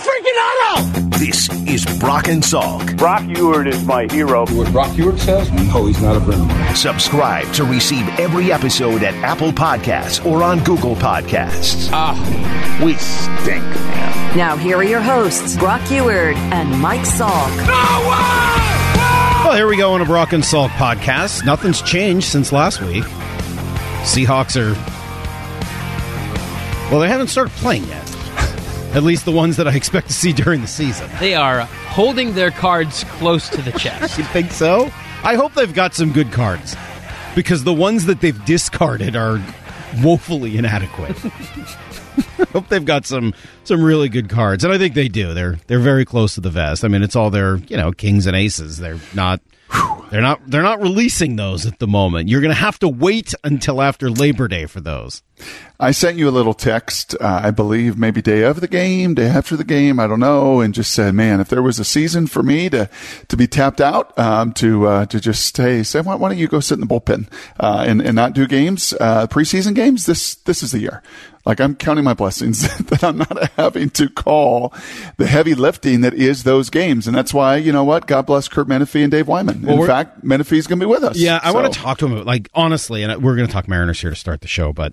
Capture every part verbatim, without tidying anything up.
freaking auto! This is Brock and Salk. Brock Ewert is my hero. What Brock Ewert says? No, he's not a friend of mine. Subscribe to receive every episode at Apple Podcasts or on Google Podcasts. Ah, we stink, man. Now here are your hosts, Brock Ewert and Mike Salk. No way! Well, here we go on a Brock and Salk podcast. Nothing's changed since last week. Seahawks are... Well, they haven't started playing yet. At least the ones that I expect to see during the season. They are holding their cards close to the chest. You think so? I hope they've got some good cards. Because the ones that they've discarded are woefully inadequate. I hope they've got some some really good cards. And I think they do. They're they're very close to the vest. I mean, it's all their, you know, kings and aces. They're not they're not they're not releasing those at the moment. You're going to have to wait until after Labor Day for those. I sent you a little text, uh, I believe maybe day of the game, day after the game, I don't know, and just said, man, if there was a season for me to, to be tapped out, um, to uh, to just stay, say, why, why don't you go sit in the bullpen uh, and, and not do games, uh, preseason games, this this is the year. Like, I'm counting my blessings that I'm not having to call the heavy lifting that is those games. And that's why, you know what, God bless Kurt Menefee and Dave Wyman. Well, in fact, Menefee's going to be with us. Yeah, I so. want to talk to him, like, honestly, and we're going to talk Mariners here to start the show, but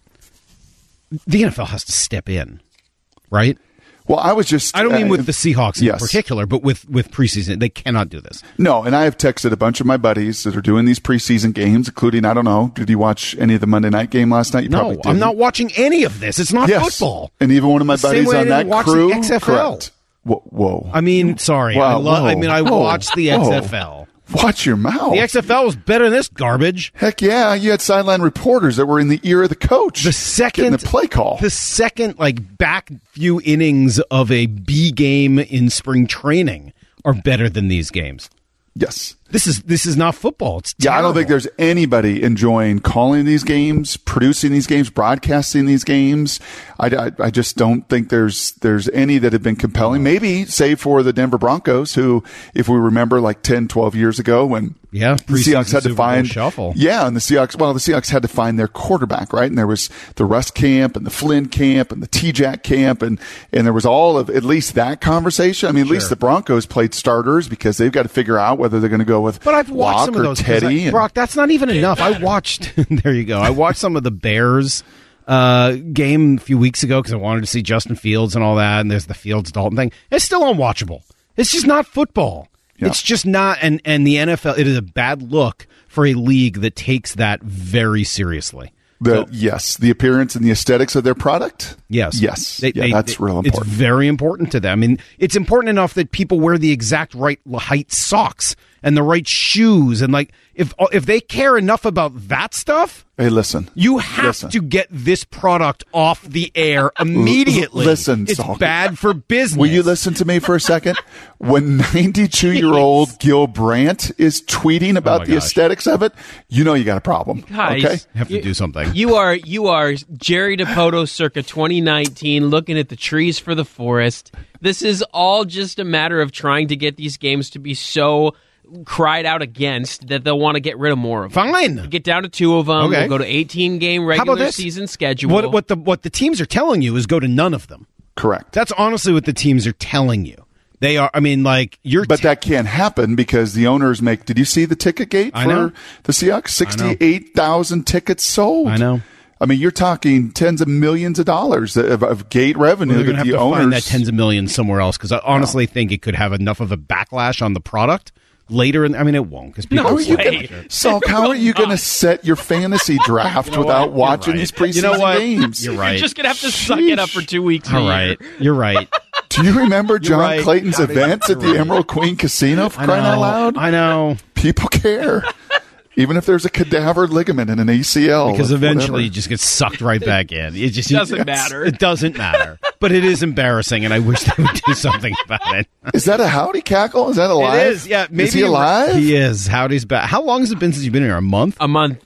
the N F L has to step in, right? Well, I was just... I don't mean uh, with the Seahawks in yes. particular, but with, with preseason. They cannot do this. No, and I have texted a bunch of my buddies that are doing these preseason games, including, I don't know, did you watch any of the Monday night game last night? You no, probably didn't. I'm not watching any of this. It's not yes. football. And even one of my the buddies same way on I that didn't watch crew... the X F L. Correct. Whoa. whoa. I mean, sorry. Wow, I, lo- whoa. I mean, I Whoa. watched the Whoa. X F L. Watch your mouth. The X F L was better than this garbage. Heck yeah, you had sideline reporters that were in the ear of the coach. The second getting the play call. The second, like, back few innings of a B game in spring training are better than these games. Yes. This is this is not football. It's Yeah, terrible. I don't think there's anybody enjoying calling these games, producing these games, broadcasting these games. I, I, I just don't think there's there's any that have been compelling. Maybe, save for the Denver Broncos, who, if we remember, like ten, twelve years ago when yeah, the Seahawks had to Super Bowl find shuffle. Yeah, and the Seahawks, well, the Seahawks had to find their quarterback, right? And there was the Russ camp and the Flynn camp and the T-Jack camp, and, and there was all of at least that conversation. I mean, at Sure. least the Broncos played starters because they've got to figure out whether they're going to go with But I've watched Locke some of those. or Teddy. I, and, Brock, that's not even enough. I watched. There you go. I watched some of the Bears uh, game a few weeks ago because I wanted to see Justin Fields and all that. And there's the Fields Dalton thing. It's still unwatchable. It's just not football. Yeah. It's just not. And and the N F L. It is a bad look for a league that takes that very seriously. The, So- yes, the appearance and the aesthetics of their product. Yes. Yes. They- yeah, they- that's they- real important. It's very important to them. I mean, it's important enough that people wear the exact right height socks and the right shoes. And, like, if if they care enough about that stuff, Hey, listen. you have Listen. to get this product off the air immediately. L- listen, It's Salk. bad for business. Will you listen to me for a second? When ninety-two-year-old Gil Brandt is tweeting about my the gosh. aesthetics of it, you know you got a problem. Guys, Okay? have to you- do something. You are you are Jerry DePoto circa twenty nineteen, looking at the trees for the forest. This is all just a matter of trying to get these games to be so cried out against that they'll want to get rid of more of them. Fine. Get down to two of them. Okay. We'll go to eighteen game How about regular this? season schedule. What, what the what the teams are telling you is go to none of them. Correct. That's honestly what the teams are telling you. They are. I mean, like you're. But t- that can't happen because the owners make. Did you see the ticket gate I for know. the Seahawks? Sixty-eight thousand tickets sold. I know. I mean, you're talking tens of millions of dollars of, of gate revenue Well, they're going that to have the to owners. find that tens of millions somewhere else because I honestly think it could have enough of a backlash on the product later. In, I mean, it won't because people. How are you way. gonna, Salk, how are you going to set your fantasy draft know without what? You're watching right. these preseason You know what? games? You're right. You're just gonna have to suck it up for two weeks. a All year. right. You're right. Do you remember John right. Clayton's events at the Emerald Queen Casino for I crying know. out loud? I know. People care. Even if there's a cadaver ligament in an A C L. Because or eventually whatever. you just get sucked right back in. It just Doesn't yes. matter. It doesn't matter. But it is embarrassing, and I wish they would do something about it. Is that a howdy cackle? Is that alive? It is. Yeah. Maybe is he alive? He is. Howdy's back. How long has it been since you've been here? A month? A month.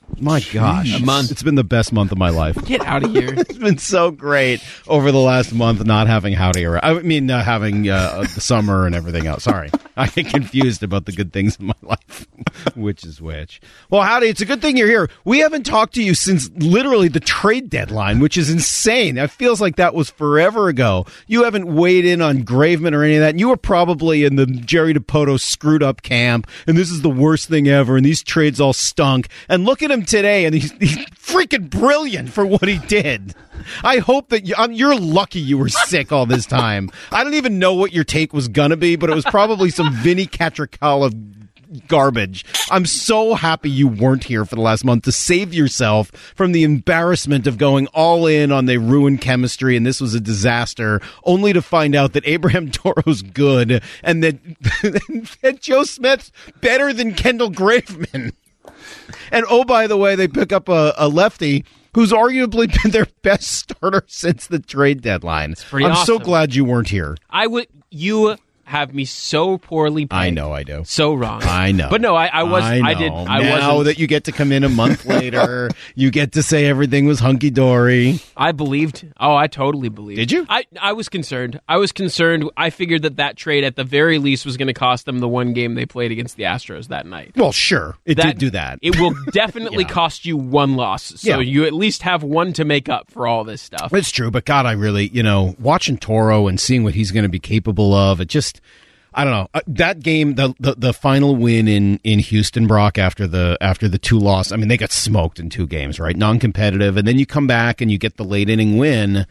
My gosh. A month. It's been the best month of my life. Get out of here. It's been so great over the last month not having Howdy around. I mean, uh, having uh, the summer and everything else. Sorry. I get confused about the good things in my life, which is which. Well, Howdy, it's a good thing you're here. We haven't talked to you since literally the trade deadline, which is insane. It feels like that was forever ago. You haven't weighed in on Graveman or any of that. You were probably in the Jerry Dipoto screwed up camp, and this is the worst thing ever, and these trades all stunk. And look at him today, and he's, he's freaking brilliant for what he did. I hope that you, um, you're lucky you were sick all this time. I don't even know what your take was going to be, but it was probably some Vinny Catricala garbage. I'm so happy you weren't here for the last month to save yourself from the embarrassment of going all in on they ruined chemistry and this was a disaster, only to find out that Abraham Toro's good and that, that Joe Smith's better than Kendall Graveman. And oh, by the way, they pick up a, a lefty who's arguably been their best starter since the trade deadline. pretty I'm awesome. so glad you weren't here. I would. You have me so poorly paid. I know I do. So wrong. I know. But no, I, I was. I, I, know. did. I now wasn't. that you get to come in a month later, you get to say everything was hunky dory. I believed. Oh, I totally believed. Did you? I, I was concerned. I was concerned. I figured that that trade at the very least was going to cost them the one game they played against the Astros that night. Well, sure, it That- did do that. It will definitely Yeah. cost you one loss. So Yeah. you at least have one to make up for all this stuff. It's true, but God, I really, you know, watching Toro and seeing what he's going to be capable of, it just, I don't know. Uh, that game, the, the the final win in in Houston, Brock, after the after the two loss. I mean, they got smoked in two games, right? Non-competitive, and then you come back and you get the late inning win.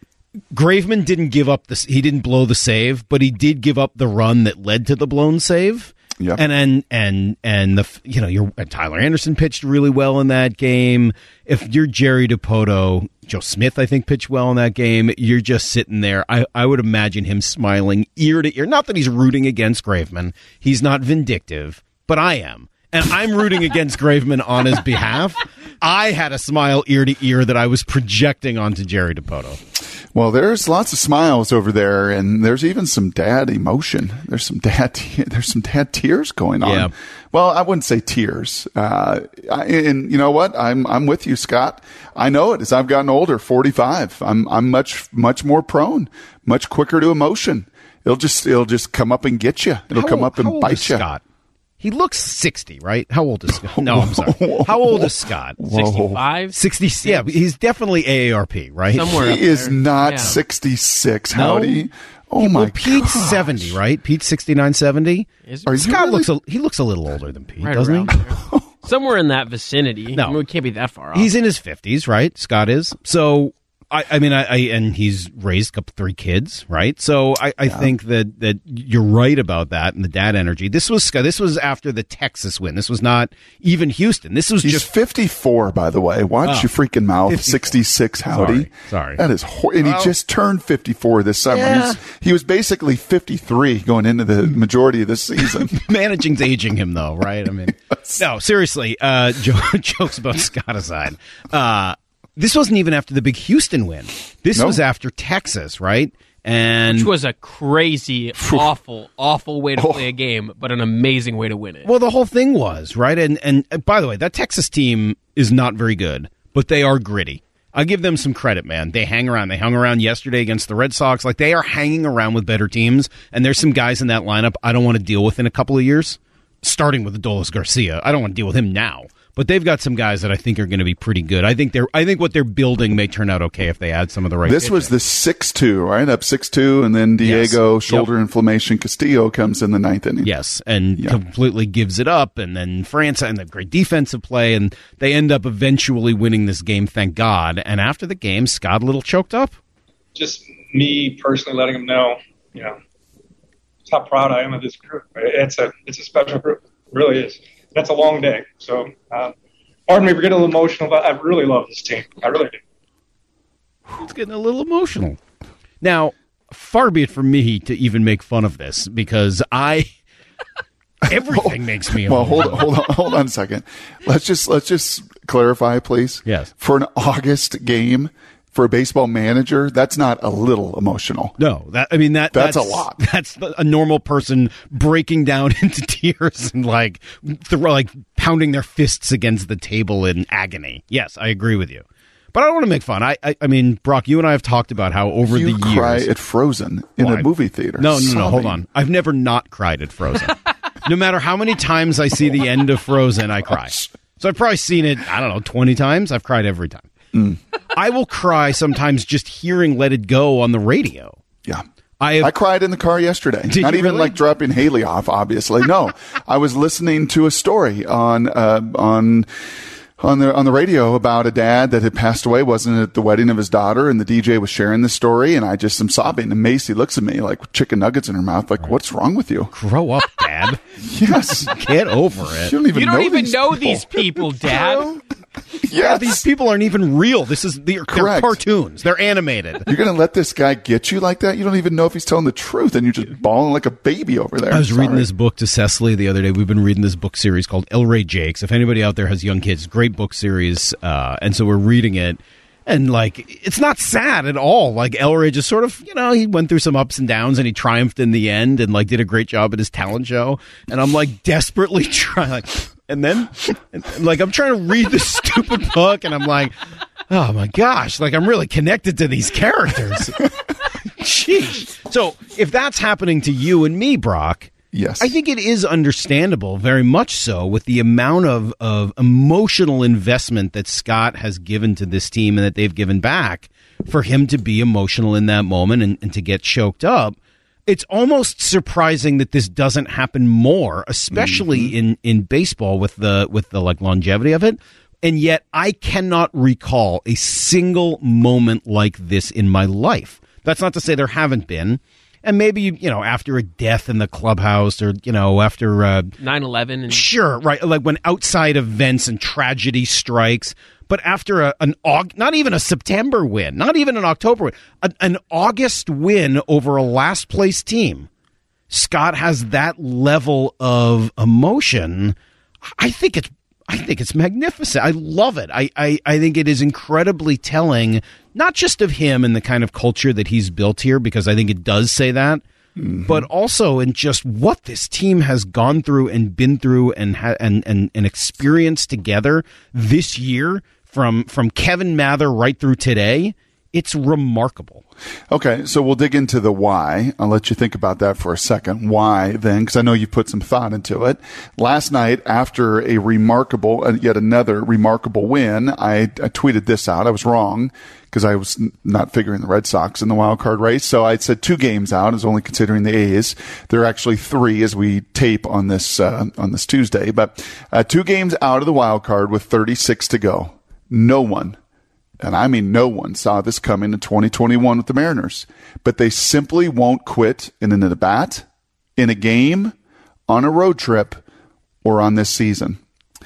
Graveman didn't give up the he didn't blow the save, but he did give up the run that led to the blown save. Yep. And and and and the you know your Tyler Anderson pitched really well in that game. If you're Jerry Dipoto, Joe Smith I think pitched well in that game. You're just sitting there. I I would imagine him smiling ear to ear. Not that he's rooting against Graveman. He's not vindictive, but I am. And I'm rooting against Graveman on his behalf. I had a smile ear to ear that I was projecting onto Jerry Dipoto. Well, there's lots of smiles over there, and there's even some dad emotion. There's some dad, there's some dad tears going on. Yeah. Well, I wouldn't say tears. Uh, I, and you know what? I'm I'm with you, Scott. I know it as I've gotten older, forty-five. I'm I'm much much more prone, much quicker to emotion. It'll just it'll just come up and get you. It'll How come old- up and how old bite is you. Scott? He looks sixty, right? How old is Scott? No, I'm sorry. How old is Scott? sixty-five? sixty. Yeah, he's definitely A A R P, right? Somewhere up He is there. not Yeah. sixty-six. No? Howdy. Oh Well, my Pete's gosh. seventy, right? Pete's sixty-nine, seventy. Is- Are you Scott really- looks a, he looks a little older than Pete, Right doesn't around he? there. Somewhere in that vicinity. No. I mean, we can't be that far off. He's in his fifties, right? Scott is. So I, I mean, I, I and he's raised a couple, three kids, right? So I, I think that, that you're right about that and the dad energy. This was this was after the Texas win. This was not even Houston. This was He's just fifty-four, by the way. Watch Oh. your freaking mouth. fifty-four. sixty-six, howdy. Sorry. Sorry. That is hor- and Well- he just turned fifty-four this summer. Yeah. He's, he was basically fifty-three going into the majority of this season. managing's aging him, though, right? I mean, no, seriously. Uh, jo- jokes about Scott aside. Uh, this wasn't even after the big Houston win. This No. was after Texas, right? And Which was a crazy, awful, awful way to Oh. play a game, but an amazing way to win it. well, the whole thing was right. And and uh, by the way, that Texas team is not very good, but they are gritty. I give them some credit, man. They hang around. They hung around yesterday against the Red Sox. Like they are hanging around with better teams. And there's some guys in that lineup I don't want to deal with in a couple of years. Starting with Adolis Garcia, I don't want to deal with him now. But they've got some guys that I think are going to be pretty good. I think they're. I think what they're building may turn out okay if they add some of the right. This was pitching. the six two, right? Up six two, and then Diego, Yes. shoulder Yep. inflammation. Castillo comes in the ninth inning. Yes, and Yeah. completely gives it up, and then France and the great defensive play, and they end up eventually winning this game. Thank God. And after the game, Scott a little choked up. Just me personally letting them know, you know, how proud I am of this group. It's a it's a special group. It really is. That's a long day. So, uh, pardon me for getting a little emotional, but I really love this team. I really do. It's getting a little emotional. Now, far be it from me to even make fun of this because I everything makes me Well, emotional. hold on, hold on, hold on a second. Let's just let's just clarify, please. Yes. For an August game, for a baseball manager, that's not a little emotional. No, that I mean that That's a lot. That's the, a normal person breaking down into tears and like throw, like pounding their fists against the table in agony. Yes, I agree with you. But I don't want to make fun. I, I, I mean, Brock, you and I have talked about how over you the years... cry at Frozen in well, a movie theater. No, no, no, hold on. I've never not cried at Frozen. No matter how many times I see the end of Frozen, I cry. So I've probably seen it, I don't know, twenty times. I've cried every time. Mm. I will cry sometimes just hearing Let It Go on the radio. Yeah. I, have, I cried in the car yesterday. Did Not you even really? like dropping Haley off, obviously. No. I was listening to a story on uh, on on the on the radio about a dad that had passed away, wasn't at the wedding of his daughter, and the D J was sharing the story, and I just am sobbing. And Macy looks at me like with chicken nuggets in her mouth, like, what's wrong with you? Grow up, Dad. Yes. Get over it. You don't even you don't know, even these, know people. these people, Dad. Yes. Yeah, these people aren't even real. This is they're, they're cartoons. They're animated. You're going to let this guy get you like that? You don't even know if he's telling the truth, and you're just bawling like a baby over there. I was Sorry. reading this book to Cecily the other day. We've been reading this book series called El Rey Jakes. If anybody out there has young kids, great book series. Uh, and so we're reading it. And, like, it's not sad at all. Like, El Rey just sort of, you know, he went through some ups and downs, and he triumphed in the end and, like, did a great job at his talent show. And I'm, like, desperately trying, like... And then, and, like, I'm trying to read this stupid book, and I'm like, oh, my gosh, like, I'm really connected to these characters. Jeez. So, if that's happening to you and me, Brock, yes, I think it is understandable, very much so, with the amount of, of emotional investment that Scott has given to this team and that they've given back, for him to be emotional in that moment and, and to get choked up. It's almost surprising that this doesn't happen more, especially mm-hmm. in, in baseball with the with the like longevity of it. And yet I cannot recall a single moment like this in my life. That's not to say there haven't been. And maybe, you know, after a death in the clubhouse or, you know, after... Uh, nine eleven. And- sure, right. Like when outside events and tragedy strikes. But after a, an Aug, not even a September win, not even an October win, a, an August win over a last place team, Scott has that level of emotion. I think it's, I think it's magnificent. I love it. I, I, I think it is incredibly telling, not just of him and the kind of culture that he's built here, because I think it does say that, mm-hmm. but also in just what this team has gone through and been through and ha- and, and and experienced together this year. From from Kevin Mather right through today, it's remarkable. Okay, so we'll dig into the why. I'll let you think about that for a second. Why then? Because I know you put some thought into it. Last night, after a remarkable, uh, yet another remarkable win, I, I tweeted this out. I was wrong because I was n- not figuring the Red Sox in the wild card race. So I said two games out. I was only considering the A's. There are actually three as we tape on this uh, on this Tuesday. But uh, two games out of the wild card with thirty-six to go. No one, and I mean no one, saw this coming in twenty twenty-one with the Mariners. But they simply won't quit in an at-bat, in a game, on a road trip, or on this season.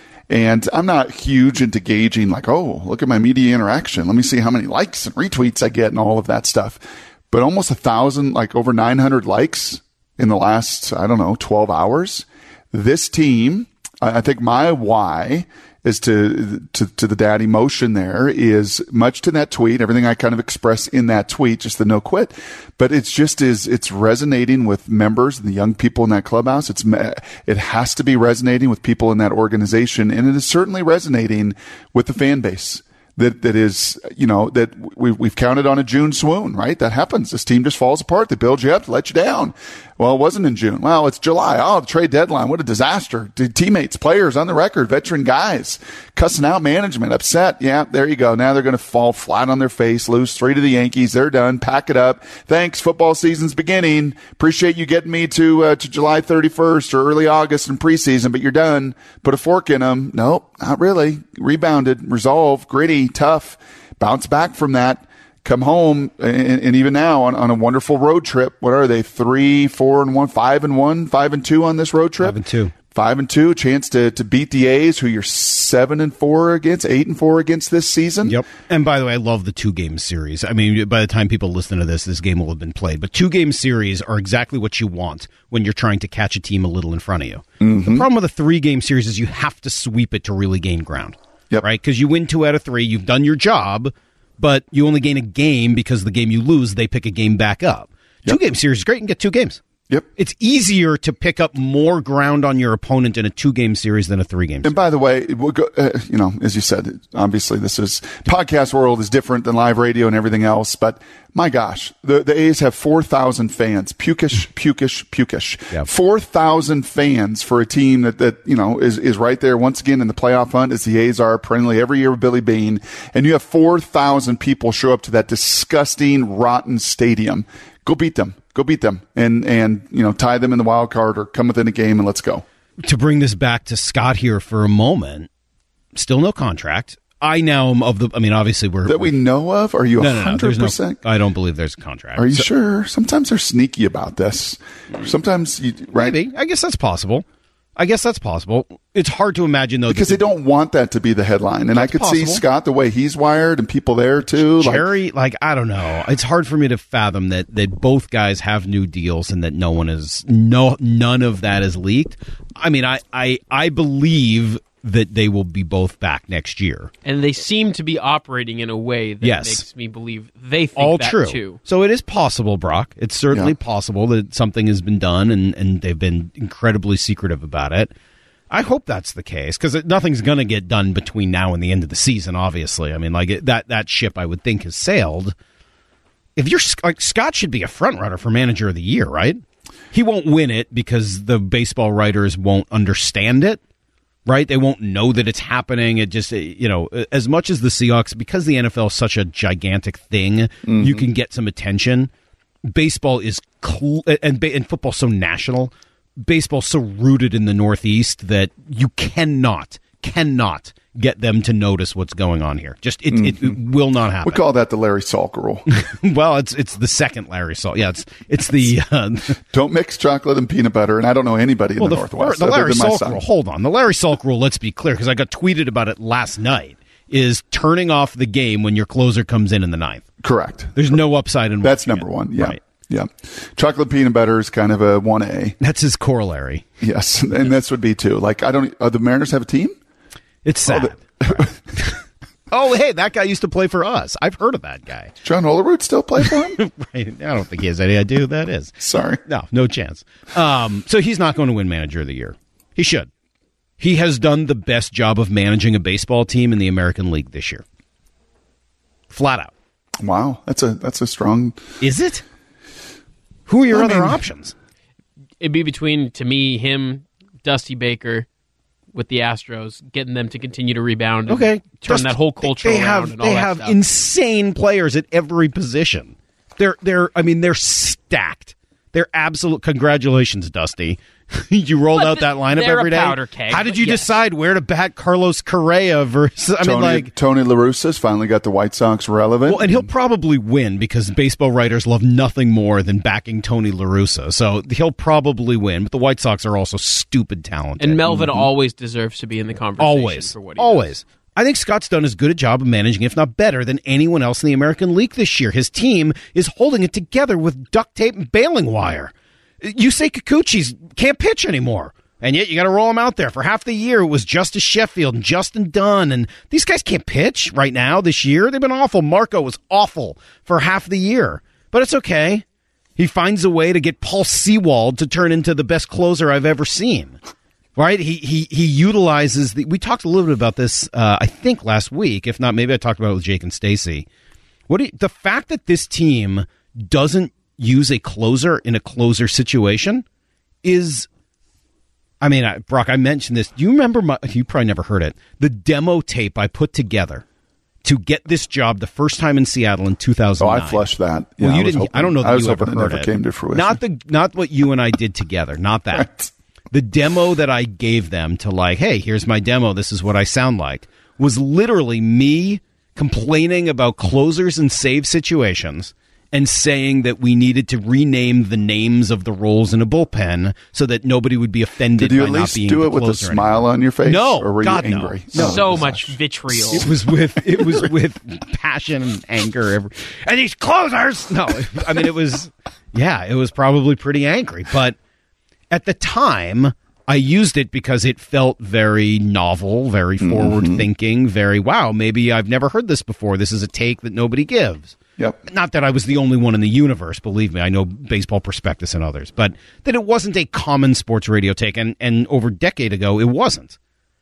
And I'm not huge into gauging like, oh, look at my media interaction. Let me see how many likes and retweets I get and all of that stuff. But almost a thousand, like over nine hundred likes in the last, I don't know, twelve hours. This team, I think my why is to, to, to the dad emotion there is much to that tweet, everything I kind of express in that tweet, just the no quit, but it's just is, it's resonating with members and the young people in that clubhouse. It's, it has to be resonating with people in that organization. And it is certainly resonating with the fan base. That, that is, you know, that we, we've counted on a June swoon, right? That happens. This team just falls apart. They build you up to let you down. Well, it wasn't in June. Well, it's July. Oh, the trade deadline. What a disaster. Teammates, players on the record, veteran guys, cussing out management, upset. Yeah, there you go. Now they're going to fall flat on their face, lose three to the Yankees. They're done. Pack it up. Thanks. Football season's beginning. Appreciate you getting me to, uh, to July thirty-first or early August in preseason, but you're done. Put a fork in them. Nope, not really. Rebounded, resolved, gritty, tough. Bounce back from that. Come home, and, and even now on, on a wonderful road trip. What are they? Three, four, and one, five and one, five and two on this road trip. Five and two, five and two. Chance to to beat the A's, who you're seven and four against, eight and four against this season. Yep. And by the way, I love the two game series. I mean, by the time people listen to this, this game will have been played. But two game series are exactly what you want when you're trying to catch a team a little in front of you. Mm-hmm. The problem with a three game series is you have to sweep it to really gain ground. Yep. Right? Because you win two out of three, you've done your job. But you only gain a game because the game you lose, they pick a game back up. Yep. Two-game series is great. You can get two games. Yep. It's easier to pick up more ground on your opponent in a two-game series than a three-game series. And by the way, we'll go, uh, you know, as you said, obviously this is podcast world is different than live radio and everything else. But my gosh, the, the A's have four thousand fans. Pukish, pukish, pukish. Yep. four thousand fans for a team that, that, you know, is, is right there once again in the playoff hunt as the A's are perennially every year with Billy Beane. And you have four thousand people show up to that disgusting, rotten stadium. Go beat them. Go beat them and, and, you know, tie them in the wild card or come within a game and let's go. To bring this back to Scott here for a moment, still no contract. I now am of the, I mean, obviously we're. That we know of? Are you no, one hundred no, no, there's percent? no, I don't believe there's a contract. Are you So- sure? Sometimes they're sneaky about this. Sometimes, you, right? Maybe. I guess that's possible. I guess that's possible. It's hard to imagine, though. Because they that don't want that to be the headline. And I could see possible. Scott, the way he's wired, and people there too. Like, Jerry, like, I don't know. It's hard for me to fathom that, that both guys have new deals and that no one is, no, none of that is leaked. I mean, I, I, I believe that they will be both back next year. And they seem to be operating in a way that Yes. makes me believe they think All that true. too. So it is possible, Brock. It's certainly Yeah. possible that something has been done and, and they've been incredibly secretive about it. I hope that's the case because nothing's going to get done between now and the end of the season, obviously. I mean, like it, that, that ship I would think has sailed. If you're like Scott should be a front runner for manager of the year, right? He won't win it because the baseball writers won't understand it. Right? They won't know that it's happening. It just, you know, as much as the Seahawks, because the N F L is such a gigantic thing, mm-hmm. you can get some attention. Baseball is, cl- and, and football so national. Baseball so rooted in the Northeast that you cannot, cannot get them to notice what's going on here. Just, it, mm-hmm. it, it will not happen. We call that the Larry Salk rule. Well, it's it's the second Larry Salk. Yeah, it's it's the uh, don't mix chocolate and peanut butter. And I don't know anybody in well, the, the Northwest. The Larry other than my Salk son. rule. Hold on, the Larry Salk rule. Let's be clear, because I got tweeted about it last night. Is turning off the game when your closer comes in in the ninth. Correct. There's no upside in that's watching number it. one. Yeah. Right. Yeah. Chocolate peanut butter is kind of a one A. That's his corollary. Yes, and this would be too. Like I don't. Uh, the Mariners have a team. It's sad. Oh, right. Oh, hey, that guy used to play for us. I've heard of that guy. John Olerud still play for him? Right. I don't think he has any idea who that is. Sorry. No, no chance. Um, so he's not going to win Manager of the Year. He should. He has done the best job of managing a baseball team in the American League this year. Flat out. Wow, that's a that's a strong. Is it? Who are your I other mean, options? It'd be between, to me, him, Dusty Baker, with the Astros, getting them to continue to rebound. And okay, turn Just, that whole culture they around. Have, and all they that have stuff. insane players at every position. They're they're. I mean, they're stacked. They're absolute. Congratulations, Dusty. You rolled But out that lineup they're a every day. powder keg, How did but you yes. decide where to bat Carlos Correa versus? I Tony, mean, like Tony La Russa's finally got the White Sox relevant. well, and he'll probably win because baseball writers love nothing more than backing Tony La Russa. So he'll probably win. But the White Sox are also stupid talented. And Melvin mm-hmm. always deserves to be in the conversation. Always, for what he always. does. I think Scott's done as good a job of managing, if not better, than anyone else in the American League this year. His team is holding it together with duct tape and baling wire. Yusei Kikuchi's can't pitch anymore. And yet you got to roll him out there. For half the year, it was Justice Sheffield and Justin Dunn. And these guys can't pitch right now this year. They've been awful. Marco was awful for half the year. But it's okay. He finds a way to get Paul Sewald to turn into the best closer I've ever seen. Right? He he he utilizes the. We talked a little bit about this, uh, I think, last week. If not, maybe I talked about it with Jake and Stacy. What do you, the fact that this team doesn't use a closer in a closer situation is, I mean, I, Brock, I mentioned this. Do you remember my, you probably never heard it, the demo tape I put together to get this job the first time in Seattle in two thousand nine? Oh, I flushed that. Yeah, Well, you I was didn't, hoping, I don't know that I was you ever hoping heard it never it. came to fruition. Not the, not what you and I did together. Not that. Right. The demo that I gave them to like, hey, here's my demo. This is what I sound like, was literally me complaining about closers and save situations and saying that we needed to rename the names of the roles in a bullpen so that nobody would be offended Did you by at not least being do the it with a closer smile anymore. on your face? No, or were God, you no. angry? No. So much vitriol. It was with it was with passion and anger. Every, and these closers. No, I mean it was. Yeah, it was probably pretty angry. But at the time, I used it because it felt very novel, very forward thinking, very wow. Maybe I've never heard this before. This is a take that nobody gives. Yep. Not that I was the only one in the universe, believe me. I know Baseball Prospectus and others, but that it wasn't a common sports radio take, and, and over a decade ago, it wasn't.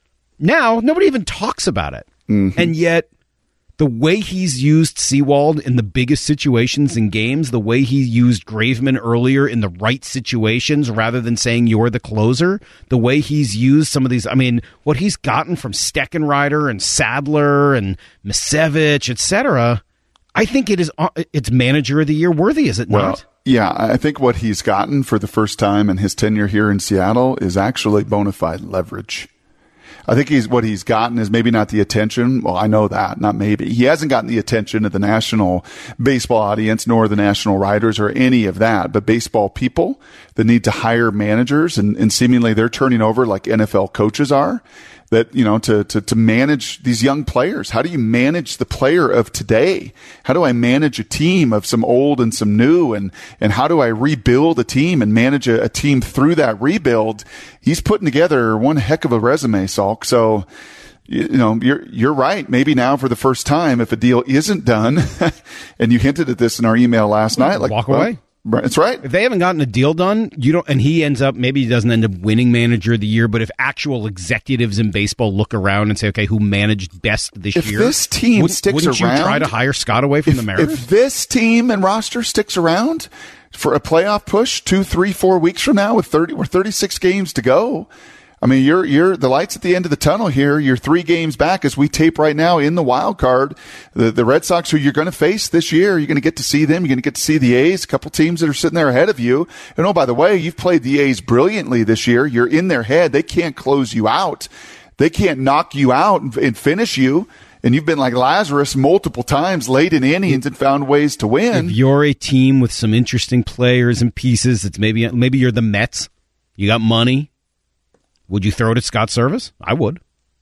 Now, nobody even talks about it. Mm-hmm. And yet, the way he's used Sewald in the biggest situations in games, the way he used Graveman earlier in the right situations rather than saying you're the closer, the way he's used some of these, I mean, what he's gotten from Steckenrider and Sadler and Misevich, et cetera, I think it is it's manager of the year worthy, is it well, not? Yeah, I think what he's gotten for the first time in his tenure here in Seattle is actually bona fide leverage. I think he's what he's gotten is maybe not the attention. Well, I know that, not maybe. He hasn't gotten the attention of the national baseball audience, nor the national writers or any of that. But baseball people that need to hire managers, and, and seemingly they're turning over like N F L coaches are. That, you know, to, to, to manage these young players. How do you manage the player of today? How do I manage a team of some old and some new? And, and how do I rebuild a team and manage a, a team through that rebuild? He's putting together one heck of a resume, Salk. So, you know, you're, you're right. Maybe now for the first time, if a deal isn't done, and you hinted at this in our email last night, like, walk well, away. That's right. If they haven't gotten a deal done, you don't, and he ends up, maybe he doesn't end up winning manager of the year, but if actual executives in baseball look around and say, okay, who managed best this if year? If this team wouldn't, sticks wouldn't around. you try to hire Scott away from if, the Mariners? If this team and roster sticks around for a playoff push two, three, four weeks from now with thirty or thirty-six games to go, I mean, you're, you're the lights at the end of the tunnel here. You're three games back as we tape right now in the wild card. The, the Red Sox, who you're going to face this year, you're going to get to see them. You're going to get to see the A's, a couple teams that are sitting there ahead of you. And oh, by the way, you've played the A's brilliantly this year. You're in their head. They can't close you out. They can't knock you out and, and finish you. And you've been like Lazarus multiple times late in innings and found ways to win. If you're a team with some interesting players and pieces, it's maybe, maybe you're the Mets. You got money. Would you throw it at Scott Service? I would.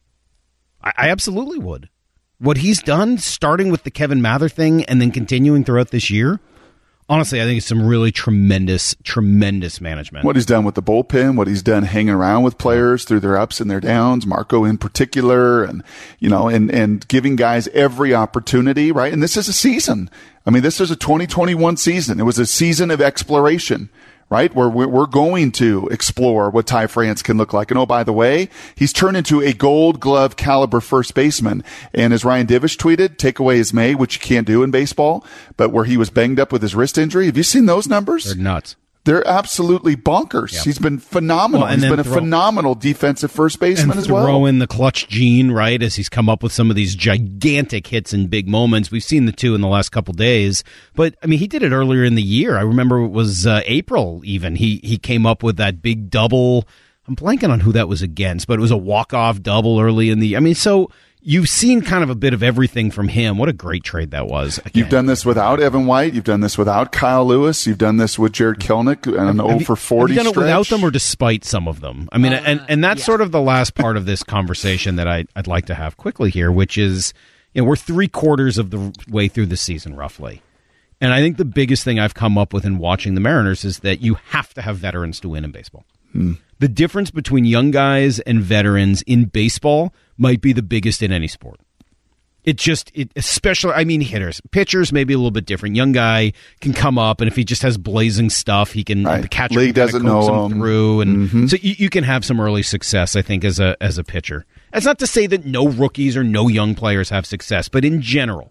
I, I absolutely would. What he's done, starting with the Kevin Mather thing and then continuing throughout this year, honestly, I think it's some really tremendous, tremendous management. What he's done with the bullpen, what he's done hanging around with players through their ups and their downs, Marco in particular, and you know, and and giving guys every opportunity, right? And this is a season. I mean, this is a twenty twenty-one season. It was a season of exploration. Right? Where we're going to explore what Ty France can look like. And oh, by the way, he's turned into a gold glove caliber first baseman. And as Ryan Divish tweeted, take away his May, which you can't do in baseball, but where he was banged up with his wrist injury. Have you seen those numbers? They're nuts. They're absolutely bonkers. Yep. He's been phenomenal. Well, he's been a throw, phenomenal defensive first baseman and as well. Throw in the clutch gene, right, as he's come up with some of these gigantic hits in big moments. We've seen the two in the last couple days. But, I mean, he did it earlier in the year. I remember it was uh, April even. He, he came up with that big double. I'm blanking on who that was against, but it was a walk-off double early in the – I mean, so – you've seen kind of a bit of everything from him. What a great trade that was. Again. You've done this without Evan White. You've done this without Kyle Lewis. You've done this with Jared Kelenic and an oh for forty Have you done stretch. it without them or despite some of them? I mean, uh, and, and that's yeah. sort of the last part of this conversation that I, I'd like to have quickly here, which is, you know, we're three quarters of the way through the season, roughly. And I think the biggest thing I've come up with in watching the Mariners is that you have to have veterans to win in baseball. Hmm. The difference between young guys and veterans in baseball might be the biggest in any sport. It just, it, especially, I mean, hitters. Pitchers may be a little bit different. Young guy can come up, and if he just has blazing stuff, he can, right. the catcher League can doesn't kind of coax know him him. through. And mm-hmm. so you, you can have some early success, I think, as a as a pitcher. That's not to say that no rookies or no young players have success, but in general,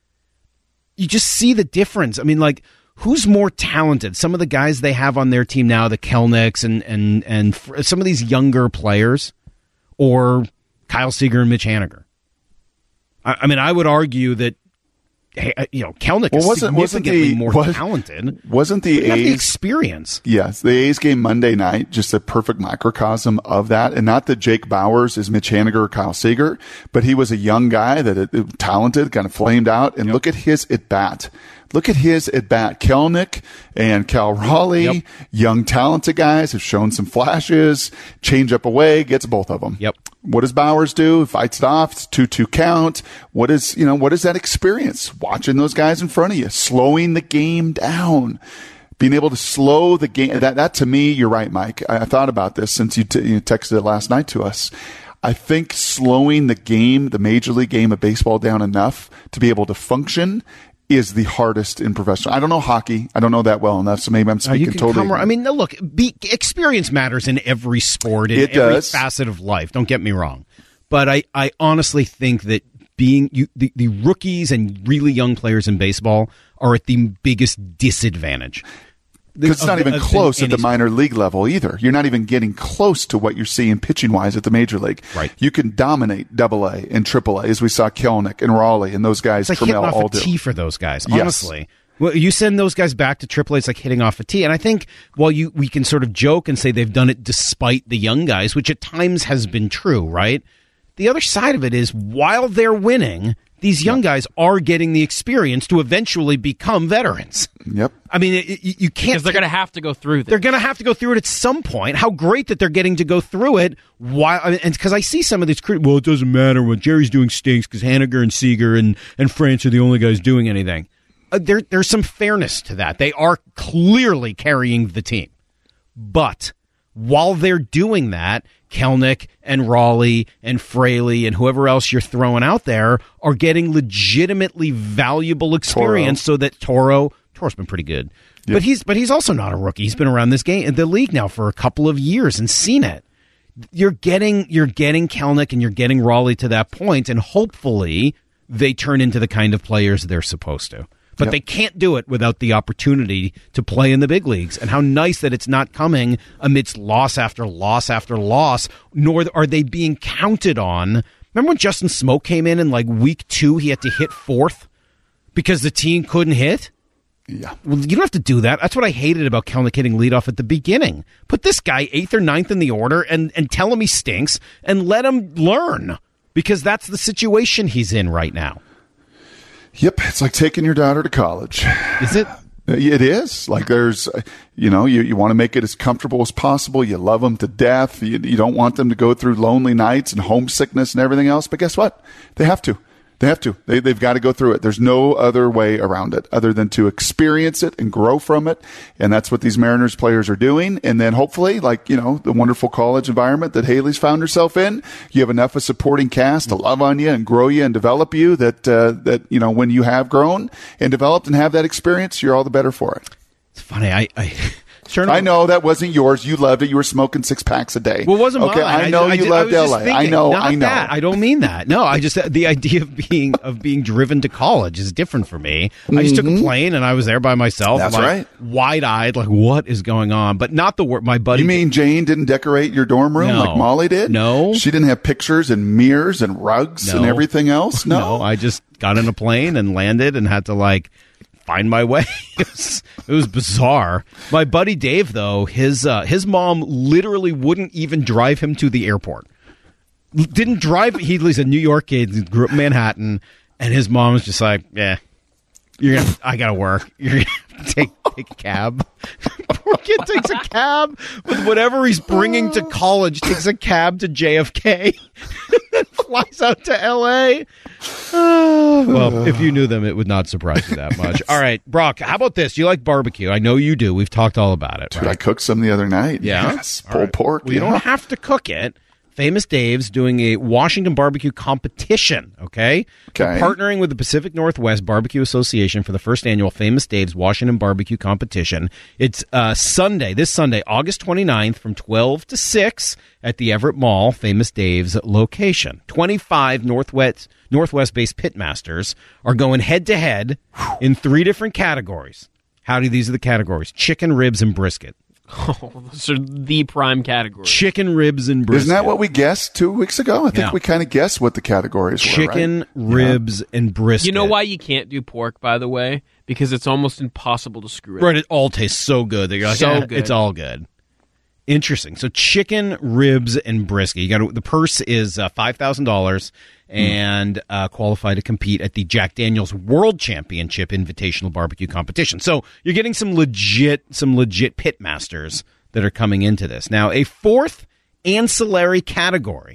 you just see the difference. I mean, like, who's more talented? Some of the guys they have on their team now, the Kelenics and, and, and some of these younger players, or Kyle Seager and Mitch Haniger. I mean, I would argue that, you know, Kelenic well, is wasn't, significantly wasn't the, more was, talented. Wasn't the A's A's the experience? Yes, the A's game Monday night just a perfect microcosm of that. And not that Jake Bauers is Mitch Haniger or Kyle Seager, but he was a young guy that it, it, talented, kind of flamed out. And yep. look at his at bat. Look at his at bat. Kelenic and Cal Raleigh, yep. young talented guys, have shown some flashes. Change up away, gets both of them. Yep. What does Bauers do? Fights it off. It's two two count. What is, you know, what is that experience? Watching those guys in front of you, slowing the game down, being able to slow the game. That, that to me, you're right, Mike. I, I thought about this since you, t- you texted it last night to us. I think slowing the game, the major league game of baseball down enough to be able to function is the hardest in professional. I don't know hockey. I don't know that well enough, so maybe I'm Uh, speaking you can totally. come, I mean, no, look, be, experience matters in every sport, in It every does. facet of life. Don't get me wrong. But I, I honestly think that being you, the, the rookies and really young players in baseball are at the biggest disadvantage. Because it's Of not the- even of close any at the sport. minor league level either. You're not even getting close to what you're seeing pitching-wise at the major league. Right. You can dominate Double A and Triple A, as we saw Kelnick and Raleigh and those guys. It's like hitting Trammell off all a do. tee for those guys, Yes. honestly. Well, you send those guys back to triple A, it's like hitting off a tee. And I think while you we can sort of joke and say they've done it despite the young guys, which at times has been true, right? The other side of it is while they're winning, these young guys are getting the experience to eventually become veterans. Yep. I mean, it, it, you can't. Because they're going to have to go through this. They're going to have to go through it at some point. How great that they're getting to go through it. While, I mean, and because I see some of these, crit- well, it doesn't matter what Jerry's doing stinks because Haniger and Seager and, and France are the only guys doing anything. Uh, there, there's some fairness to that. They are clearly carrying the team. But while they're doing that, Kelnick and Raleigh and Fraley and whoever else you're throwing out there are getting legitimately valuable experience so that Toro, Toro's been pretty good. Yep. But he's but he's also not a rookie. He's been around this game the league now for a couple of years and seen it. You're getting you're getting Kelnick and you're getting Raleigh to that point, and hopefully they turn into the kind of players they're supposed to. But Yep. they can't do it without the opportunity to play in the big leagues. And how nice that it's not coming amidst loss after loss after loss, nor are they being counted on. Remember when Justin Smoke came in in like week two, he had to hit fourth because the team couldn't hit? Yeah. Well, you don't have to do that. That's what I hated about Kelnick hitting leadoff at the beginning. Put this guy eighth or ninth in the order and, and tell him he stinks and let him learn because that's the situation he's in right now. Yep. It's like taking your daughter to college. Is it? It is. Like there's, you know, you, you want to make it as comfortable as possible. You love them to death. You, you don't want them to go through lonely nights and homesickness and everything else. But guess what? They have to. They have to. They, they've got to go through it. There's no other way around it other than to experience it and grow from it. And that's what these Mariners players are doing. And then hopefully, like, you know, the wonderful college environment that Haley's found herself in, you have enough of supporting cast to love on you and grow you and develop you that, uh, that, you know, when you have grown and developed and have that experience, you're all the better for it. It's funny. I, I I know that wasn't yours. You loved it. You were smoking six packs a day. Well, it wasn't okay, mine. I know I, you I, loved I L was A. just thinking, I know. not I know. That. I don't mean that. No, I just the idea of being of being driven to college is different for me. I just took a plane and I was there by myself. That's like, right. Wide eyed, like what is going on? But not the work. My buddy. You mean Jane didn't decorate your dorm room No. like Molly did? No. She didn't have pictures and mirrors and rugs No. and everything else? No. No, I just got in a plane and landed and had to like find my way. It was, it was bizarre. My buddy Dave, though, his uh, his mom literally wouldn't even drive him to the airport. Didn't drive. He, he's a New York kid, grew up in Manhattan, and his mom was just like, "Yeah, you're gonna. I gotta work. You're gonna take take a cab." Poor kid takes a cab with whatever he's bringing to college. Takes a cab to J F K, and then flies out to L A. Oh, well, if you knew them, it would not surprise you that much. All right, Brock, how about this? You like barbecue? I know you do. We've talked all about it. Dude, Right? I cooked some the other night. Yeah? Yes. All Pulled right. pork. Well, you yeah. don't have to cook it. Famous Dave's doing a Washington barbecue competition, okay? Okay. They're partnering with the Pacific Northwest Barbecue Association for the first annual Famous Dave's Washington Barbecue Competition. It's uh, Sunday, this Sunday, August twenty-ninth from twelve to six at the Everett Mall, Famous Dave's location. twenty-five Northwest Northwest-based pitmasters are going head-to-head in three different categories. Howdy, these are the categories. Chicken, ribs, and brisket. Oh, those are the prime categories. Chicken, ribs, and brisket. Isn't that what we guessed two weeks ago? I think Yeah. we kind of guessed what the categories were, Chicken, right? ribs, and brisket. You know why you can't do pork, by the way? Because it's almost impossible to screw it. Right, it all tastes so good that you're like, So eh, good. it's all good. Interesting. So chicken, ribs, and brisket. You got to, the purse is uh, five thousand dollars and uh, qualify to compete at the Jack Daniel's World Championship Invitational Barbecue Competition. So you're getting some legit, some legit pit masters that are coming into this. Now, a fourth ancillary category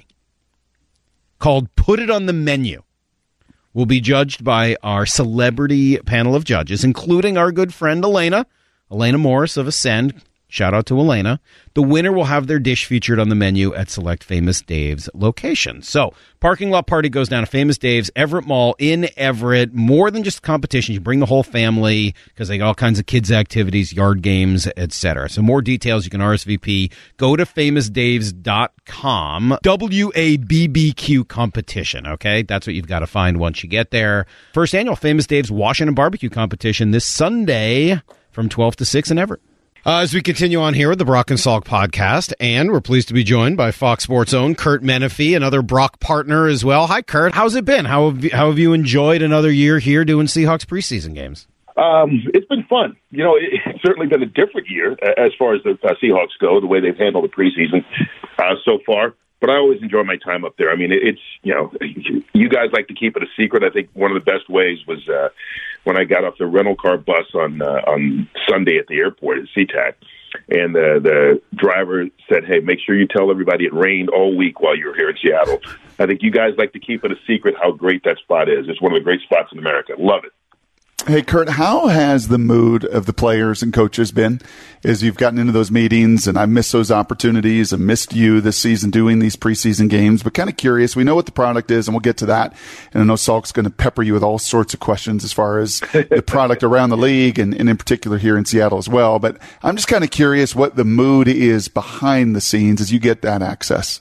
called Put It on the Menu will be judged by our celebrity panel of judges, including our good friend Elena, Elena Morris of Ascend, Shout out to Elena. The winner will have their dish featured on the menu at select Famous Dave's locations. So, parking lot party goes down to Famous Dave's, Everett Mall in Everett. More than just competition. You bring the whole family because they got all kinds of kids' activities, yard games, et cetera. So, more details, you can R S V P. Go to famous daves dot com. W A B B Q competition, okay? That's what you've got to find once you get there. First annual Famous Dave's Washington Barbecue competition this Sunday from twelve to six in Everett. Uh, as we continue on here with the Brock and Salk podcast, and we're pleased to be joined by Fox Sports' own Kurt Menefee, another Brock partner as well. Hi, Kurt. How's it been? How have you, how have you enjoyed another year here doing Seahawks preseason games? Um, it's been fun. You know, it, it's certainly been a different year as far as the uh, Seahawks go, the way they've handled the preseason uh, so far. But I always enjoy my time up there. I mean, it, it's, you know, you guys like to keep it a secret. I think one of the best ways was uh, when I got off the rental car bus on uh, on Sunday at the airport at SeaTac. And the, the driver said, hey, make sure you tell everybody it rained all week while you were here in Seattle. I think you guys like to keep it a secret how great that spot is. It's one of the great spots in America. Love it. Hey, Kurt, how has the mood of the players and coaches been as you've gotten into those meetings? And I missed those opportunities. I missed you this season doing these preseason games, but kind of curious. We know what the product is, and we'll get to that. And I know Salk's going to pepper you with all sorts of questions as far as the product around the league and, and in particular here in Seattle as well. But I'm just kind of curious what the mood is behind the scenes as you get that access.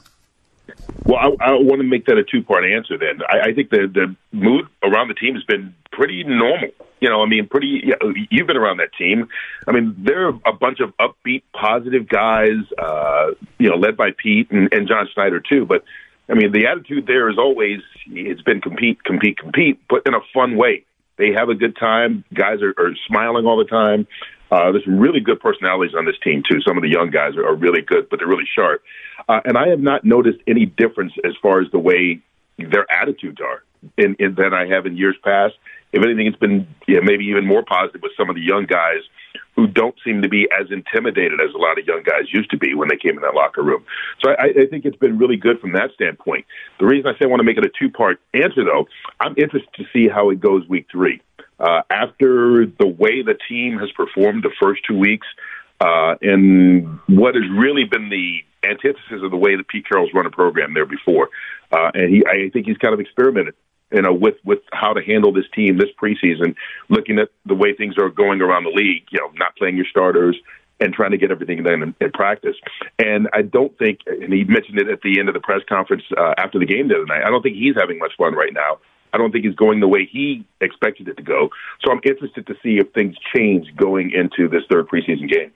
Well, I, I want to make that a two-part answer then. I, I think the, the mood around the team has been pretty normal. You know, I mean, pretty. You know, you've been around that team. I mean, they're a bunch of upbeat, positive guys. Uh, you know, led by Pete and, and John Schneider too. But I mean, the attitude there is always it's been compete, compete, compete, but in a fun way. They have a good time. Guys are, are smiling all the time. Uh, there's some really good personalities on this team too. Some of the young guys are, are really good, but they're really sharp. Uh, and I have not noticed any difference as far as the way their attitudes are in, in than I have in years past. If anything, it's been yeah, maybe even more positive with some of the young guys who don't seem to be as intimidated as a lot of young guys used to be when they came in that locker room. So I, I think it's been really good from that standpoint. The reason I say I want to make it a two-part answer, though, I'm interested to see how it goes week three. Uh, after the way the team has performed the first two weeks, uh, and what has really been the antithesis of the way that Pete Carroll's run a program there before. Uh, and he, I think he's kind of experimented, you know, with, with how to handle this team this preseason, looking at the way things are going around the league, you know, not playing your starters and trying to get everything done in, in practice. And I don't think, and he mentioned it at the end of the press conference uh, after the game the other night, I don't think he's having much fun right now. I don't think he's going the way he expected it to go. So I'm interested to see if things change going into this third preseason game.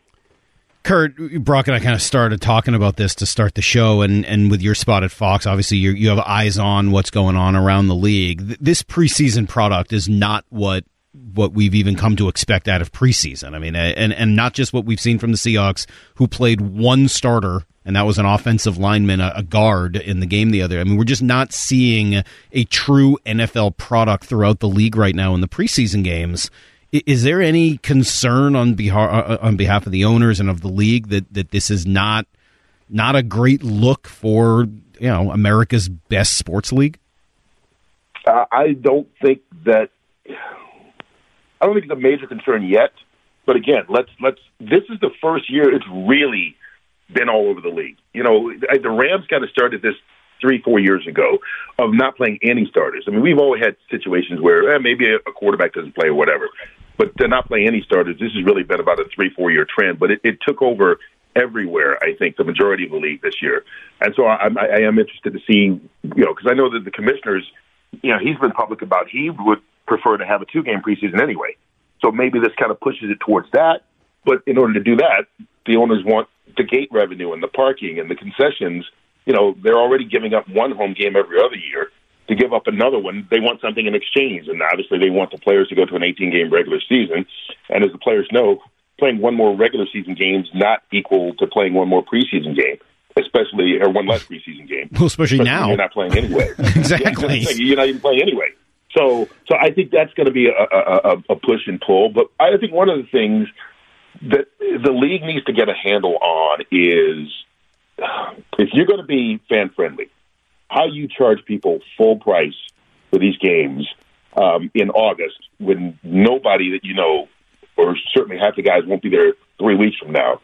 Kurt, Brock and I kind of started talking about this to start the show, and, and with your spot at Fox, obviously you you have eyes on what's going on around the league. This preseason product is not what what we've even come to expect out of preseason. I mean, and, and not just what we've seen from the Seahawks, who played one starter, and that was an offensive lineman, a, a guard in the game the other. I mean, we're just not seeing a true N F L product throughout the league right now in the preseason games. Is there any concern on behalf on behalf of the owners and of the league that, that this is not not a great look for, you know, America's best sports league? Uh, I don't think that. I don't think it's a major concern yet. But again, let's let's. This is the first year it's really been all over the league. You know, the Rams kind of started this three, four years ago of not playing any starters. I mean, we've always had situations where eh, maybe a quarterback doesn't play or whatever, but to not play any starters, this has really been about a three, four-year trend. But it, it took over everywhere, I think, the majority of the league this year. And so I, I am interested to see, you know, because I know that the commissioners, you know, he's been public about he would prefer to have a two-game preseason anyway. So maybe this kind of pushes it towards that. But in order to do that, the owners want the gate revenue and the parking and the concessions. You know, they're already giving up one home game every other year. To give up another one, they want something in exchange. And obviously they want the players to go to an eighteen-game regular season. And as the players know, playing one more regular season game is not equal to playing one more preseason game, especially, or one less preseason game. Well, especially, especially now. You're not playing anyway. Exactly. Yeah, you're not even playing anyway. So so I think that's going to be a, a, a push and pull. But I think one of the things that the league needs to get a handle on is if you're going to be fan-friendly, how you charge people full price for these games um, in August when nobody that you know, or certainly half the guys won't be there three weeks from now.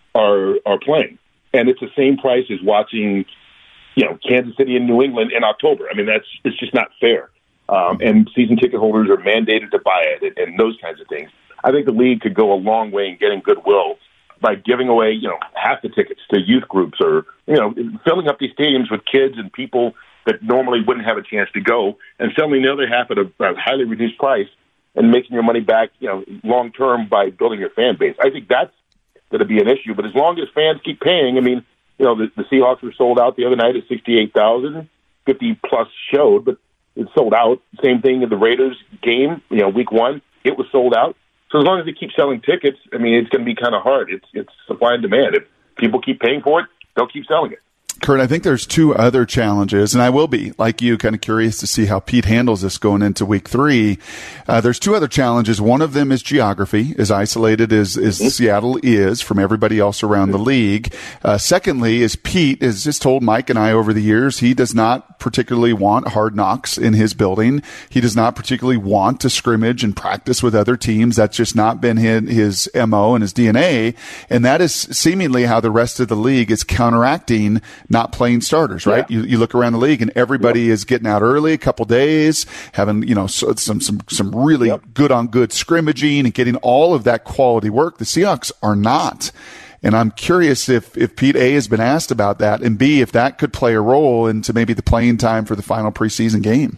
are are playing, and it's the same price as watching, you know, Kansas City and New England in October. I mean, that's it's just not fair. Um, and season ticket holders are mandated to buy it, and, and those kinds of things. I think the league could go a long way in getting goodwill by giving away, you know, half the tickets to youth groups, or, you know, filling up these stadiums with kids and people that normally wouldn't have a chance to go, and selling the other half at a, a highly reduced price and making your money back, you know, long term by building your fan base. I think that's going to be an issue. But as long as fans keep paying, I mean, you know, the, the Seahawks were sold out the other night at sixty-eight thousand, fifty plus showed, but it sold out. Same thing in the Raiders game, you know, week one, it was sold out. So as long as they keep selling tickets, I mean, it's going to be kind of hard. It's it's supply and demand. If people keep paying for it, they'll keep selling it. Kurt, I think there's two other challenges, and I will be, like you, kind of curious to see how Pete handles this going into week three. Uh, there's two other challenges. One of them is geography, as isolated as, as mm-hmm. Seattle is from everybody else around the league. Uh, secondly, is Pete has just told Mike and I over the years, he does not particularly want hard knocks in his building. He does not particularly want to scrimmage and practice with other teams. That's just not been his, his M O and his D N A, and that is seemingly how the rest of the league is counteracting not playing starters, right? Yeah. You, you look around the league and everybody yep. is getting out early, a couple days, having, you know, some, some, some really yep. good on good scrimmaging and getting all of that quality work. The Seahawks are not. And I'm curious if, if Pete A has been asked about that, and B, if that could play a role into maybe the playing time for the final preseason game.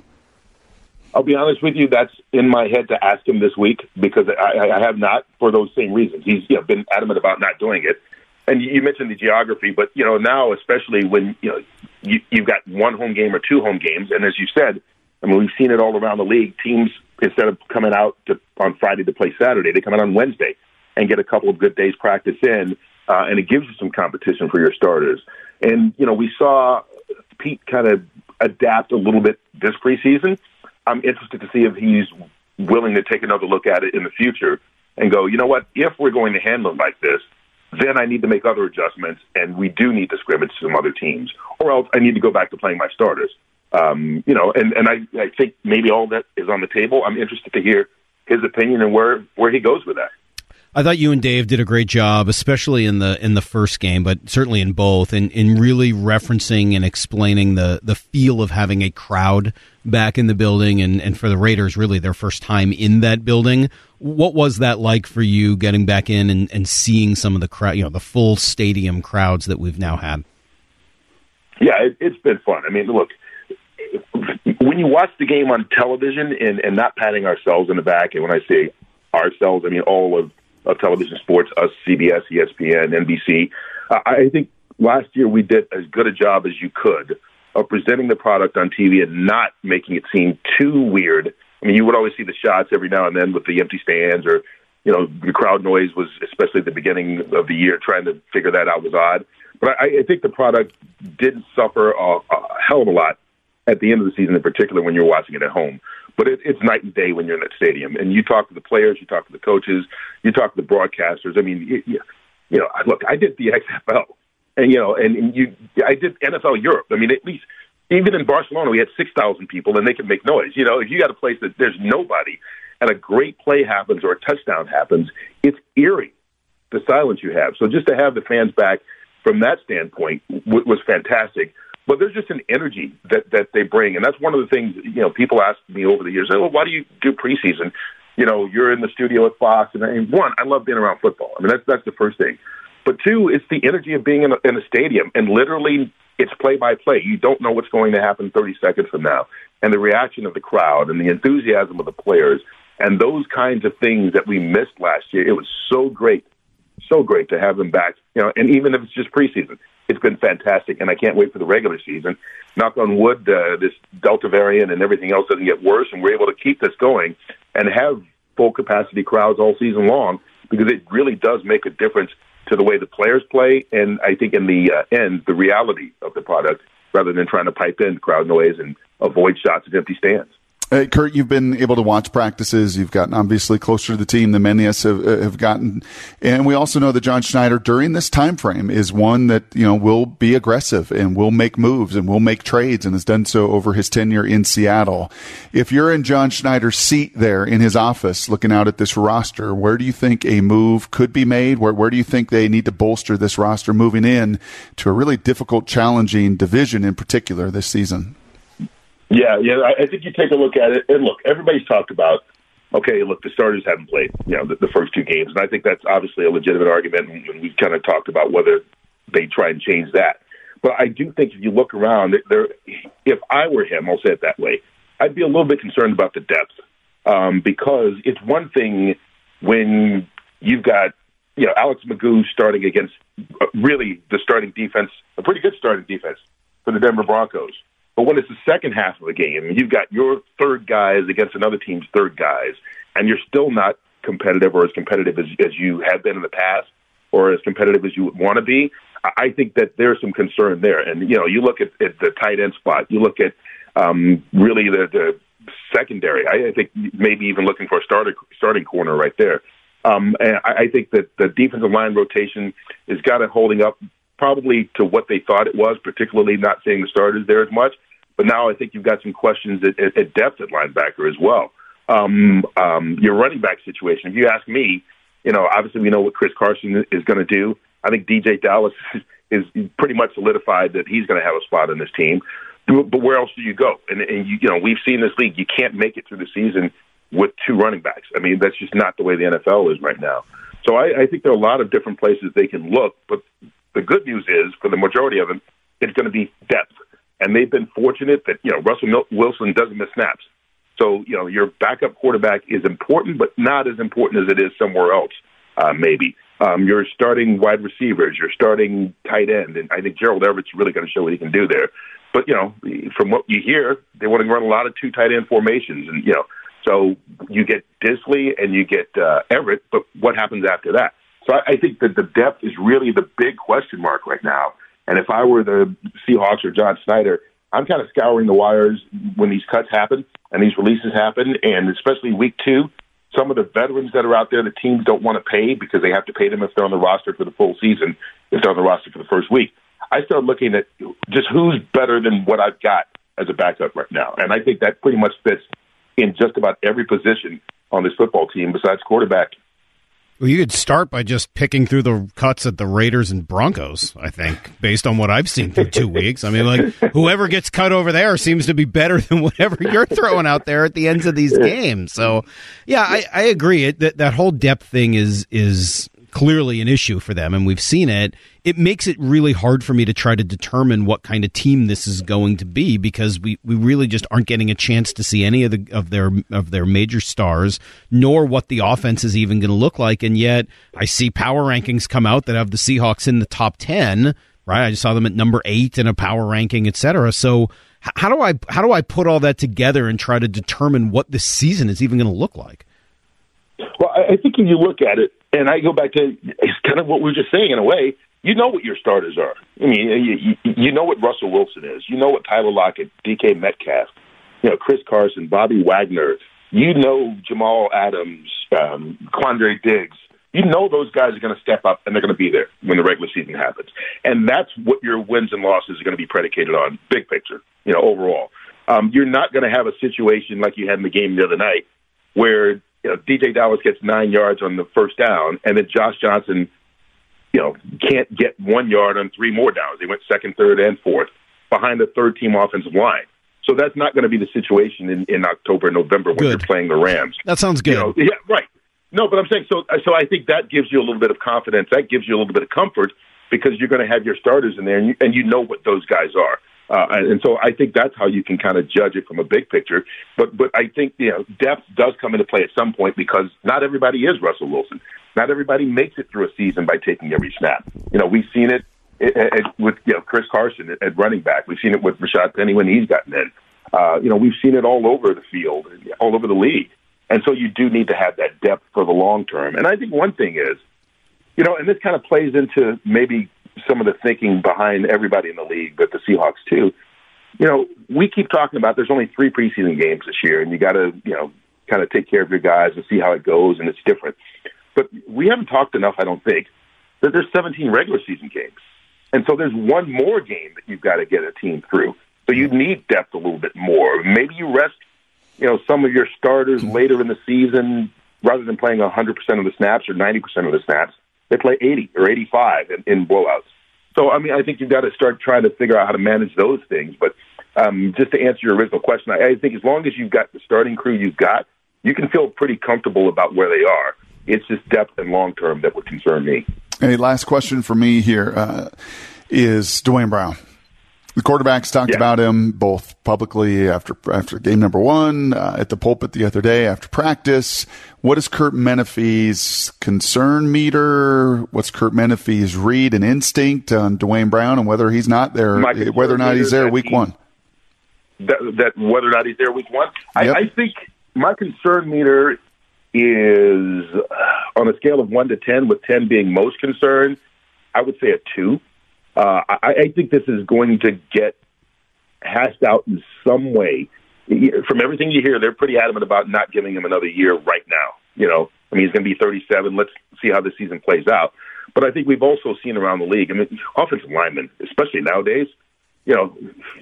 I'll be honest with you, that's in my head to ask him this week, because I, I have not, for those same reasons. He's you know, been adamant about not doing it. And you mentioned the geography, but, you know, now, especially when, you know, you, you've got one home game or two home games. And as you said, I mean, we've seen it all around the league. Teams, instead of coming out to, on Friday to play Saturday, they come out on Wednesday and get a couple of good days practice in. Uh, and it gives you some competition for your starters. And, you know, we saw Pete kind of adapt a little bit this preseason. I'm interested to see if he's willing to take another look at it in the future and go, you know what, if we're going to handle it like this, then I need to make other adjustments, and we do need to scrimmage some other teams, or else I need to go back to playing my starters. Um, you know, and, and I, I think maybe all that is on the table. I'm interested to hear his opinion and where, where he goes with that. I thought you and Dave did a great job, especially in the in the first game, but certainly in both, in, in really referencing and explaining the, the feel of having a crowd back in the building, and, and for the Raiders, really their first time in that building. What was that like for you, getting back in and, and seeing some of the crowd, you know, the full stadium crowds that we've now had? Yeah, it, it's been fun. I mean, look, when you watch the game on television and, and not patting ourselves in the back, and when I say ourselves, I mean all of of television sports, us, C B S, E S P N, N B C. Uh, I think last year we did as good a job as you could of presenting the product on T V and not making it seem too weird. I mean, you would always see the shots every now and then with the empty stands, or, you know, the crowd noise was, especially at the beginning of the year, trying to figure that out was odd. But I, I think the product did suffer a, a hell of a lot at the end of the season, in particular when you're watching it at home. But it, it's night and day when you're in that stadium. And you talk to the players, you talk to the coaches, you talk to the broadcasters. I mean, you, you know, look, I did the X F L, and, you know, and, and you, I did N F L Europe. I mean, at least, even in Barcelona, we had six thousand people, and they could make noise. You know, if you got a place that there's nobody, and a great play happens or a touchdown happens, it's eerie, the silence you have. So just to have the fans back from that standpoint w- was fantastic. But there's just an energy that, that they bring. And that's one of the things, you know, people ask me over the years, oh, well, why do you do preseason? You know, you're in the studio at Fox. And, and one, I love being around football. I mean, that's that's the first thing. But two, it's the energy of being in a, in a stadium. And literally, it's play-by-play. You don't know what's going to happen thirty seconds from now. And the reaction of the crowd and the enthusiasm of the players and those kinds of things that we missed last year, it was so great, so great to have them back. You know, and even if it's just preseason, it's been fantastic, and I can't wait for the regular season. Knock on wood, uh, this Delta variant and everything else doesn't get worse, and we're able to keep this going and have full-capacity crowds all season long, because it really does make a difference to the way the players play, and I think in the uh, end, the reality of the product, rather than trying to pipe in crowd noise and avoid shots at empty stands. Hey, Kurt, you've been able to watch practices. You've gotten obviously closer to the team than many of us have, have gotten. And we also know that John Schneider during this time frame is one that, you know, will be aggressive and will make moves and will make trades and has done so over his tenure in Seattle. If you're in John Schneider's seat there in his office looking out at this roster, where do you think a move could be made? Where, where do you think they need to bolster this roster moving in to a really difficult, challenging division in particular this season? Yeah, yeah. I, I think you take a look at it, and look, everybody's talked about, okay, look, the starters haven't played, you know, the, the first two games, and I think that's obviously a legitimate argument, and we've kind of talked about whether they try and change that. But I do think if you look around, there, if I were him, I'll say it that way, I'd be a little bit concerned about the depth, um, because it's one thing when you've got, you know, Alex Magoo starting against uh, really the starting defense, a pretty good starting defense for the Denver Broncos. But when it's the second half of the game, you've got your third guys against another team's third guys, and you're still not competitive or as competitive as, as you have been in the past or as competitive as you would want to be, I think that there's some concern there. And, you know, you look at, at the tight end spot, you look at um, really the, the secondary. I, I think maybe even looking for a starter, starting corner right there. Um, and I, I think that the defensive line rotation is got it holding up probably to what they thought it was, particularly not seeing the starters there as much. But now I think you've got some questions at, at, at depth at linebacker as well. Um, um, your running back situation, if you ask me, you know, obviously we know what Chris Carson is going to do. I think D J Dallas is pretty much solidified that he's going to have a spot in this team. But where else do you go? And, and you, you know, we've seen this league. You can't make it through the season with two running backs. I mean, that's just not the way the N F L is right now. So I, I think there are a lot of different places they can look. But the good news is, for the majority of them, it's going to be depth. And they've been fortunate that, you know, Russell Wilson doesn't miss snaps. So, you know, your backup quarterback is important, but not as important as it is somewhere else, uh, maybe. Um, you're starting wide receivers, you're starting tight end, and I think Gerald Everett's really going to show what he can do there. But, you know, from what you hear, they want to run a lot of two tight end formations. And, you know, so you get Disley and you get uh, Everett, but what happens after that? So I, I think that the depth is really the big question mark right now. And if I were the Seahawks or John Schneider, I'm kind of scouring the wires when these cuts happen and these releases happen, and especially week two, some of the veterans that are out there, the teams don't want to pay because they have to pay them if they're on the roster for the full season, if they're on the roster for the first week. I start looking at just who's better than what I've got as a backup right now. And I think that pretty much fits in just about every position on this football team besides quarterback. Well, you could start by just picking through the cuts at the Raiders and Broncos, I think, based on what I've seen through two weeks. I mean, like, whoever gets cut over there seems to be better than whatever you're throwing out there at the ends of these games. So, yeah, I, I agree. It, that, that whole depth thing is is clearly an issue for them, and we've seen it. It makes it really hard for me to try to determine what kind of team this is going to be, because we, we really just aren't getting a chance to see any of the of their of their major stars, nor what the offense is even going to look like. And yet I see power rankings come out that have the Seahawks in the top ten, right? I just saw them at number eight in a power ranking, et cetera. So how do I how do I put all that together and try to determine what this season is even going to look like? Well, I think if you look at it, and I go back to it's kind of what we were just saying in a way, you know what your starters are. I mean, you, you, you know what Russell Wilson is. You know what Tyler Lockett, D K Metcalf, you know, Chris Carson, Bobby Wagner. You know Jamal Adams, um, Quandre Diggs. You know those guys are going to step up and they're going to be there when the regular season happens. And that's what your wins and losses are going to be predicated on, big picture, you know, overall. Um, you're not going to have a situation like you had in the game the other night where, you know, D J Dallas gets nine yards on the first down, and then Josh Johnson, you know, can't get one yard on three more downs. They went second, third, and fourth behind the third-team offensive line. So that's not going to be the situation in, in October and November when good. you're playing the Rams. That sounds good. You know, yeah, right. No, but I'm saying, so So I think that gives you a little bit of confidence. That gives you a little bit of comfort because you're going to have your starters in there, and you, and you know what those guys are. Uh, and so I think that's how you can kind of judge it from a big picture. But but I think, you know, depth does come into play at some point because not everybody is Russell Wilson. Not everybody makes it through a season by taking every snap. You know, we've seen it, it, it with you know Chris Carson at, at running back. We've seen it with Rashad Penny when he's gotten in. Uh, you know, we've seen it all over the field, all over the league. And so you do need to have that depth for the long term. And I think one thing is, you know, and this kind of plays into maybe some of the thinking behind everybody in the league, but the Seahawks too. you know, we keep talking about there's only three preseason games this year, and you got to, you know, kind of take care of your guys and see how it goes, and it's different. But we haven't talked enough, I don't think, that there's seventeen regular season games. And so there's one more game that you've got to get a team through. So you need depth a little bit more. Maybe you rest, you know, some of your starters later in the season rather than playing one hundred percent of the snaps or ninety percent of the snaps. They play eighty or eighty-five in, in blowouts. So, I mean, I think you've got to start trying to figure out how to manage those things. But um, just to answer your original question, I, I think as long as you've got the starting crew you've got, you can feel pretty comfortable about where they are. It's just depth and long-term that would concern me. Hey, last question for me here uh, is Duane Brown. The quarterbacks talked yeah. about him both publicly after after game number one, uh, at the pulpit the other day after practice. What is Curt Menefee's concern meter? What's Curt Menefee's read and instinct on Duane Brown and whether he's not there, whether or not he's there week he, one? That, that whether or not he's there week one? Yep. I, I think my concern meter is uh, on a scale of one to ten, with ten being most concerned, I would say a two. Uh, I, I think this is going to get hashed out in some way. From everything you hear, they're pretty adamant about not giving him another year right now. You know, I mean, he's going to be thirty-seven. Let's see how the season plays out. But I think we've also seen around the league, I mean, offensive linemen, especially nowadays, you know,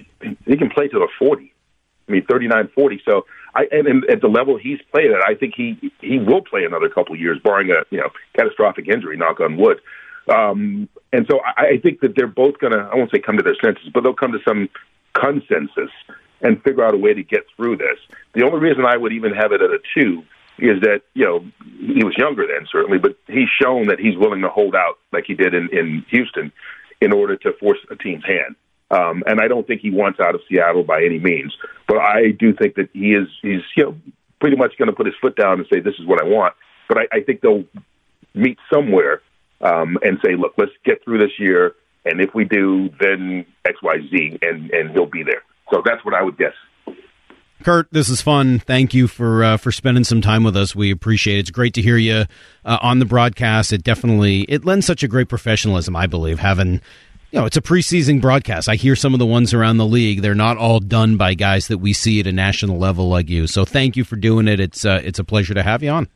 he can play to the forty. I mean, thirty-nine, forty. So, I, and, and at the level he's played at, I think he he will play another couple of years, barring a you know catastrophic injury. Knock on wood. Um, and so I, I think that they're both going to, I won't say come to their senses, but they'll come to some consensus and figure out a way to get through this. The only reason I would even have it at a two is that, you know, he was younger then, certainly, but he's shown that he's willing to hold out like he did in, in Houston in order to force a team's hand. Um, and I don't think he wants out of Seattle by any means, but I do think that he is, he's, you know, pretty much going to put his foot down and say, this is what I want. But I, I think they'll meet somewhere Um, and say, look, let's get through this year, and if we do, then X, Y, Z, and, and he'll be there. So that's what I would guess. Curt, this is fun. Thank you for uh, for spending some time with us. We appreciate it. It's great to hear you uh, on the broadcast. It definitely it lends such a great professionalism, I believe, having, you know, it's a preseason broadcast. I hear some of the ones around the league. They're not all done by guys that we see at a national level like you. So thank you for doing it. It's uh, it's a pleasure to have you on.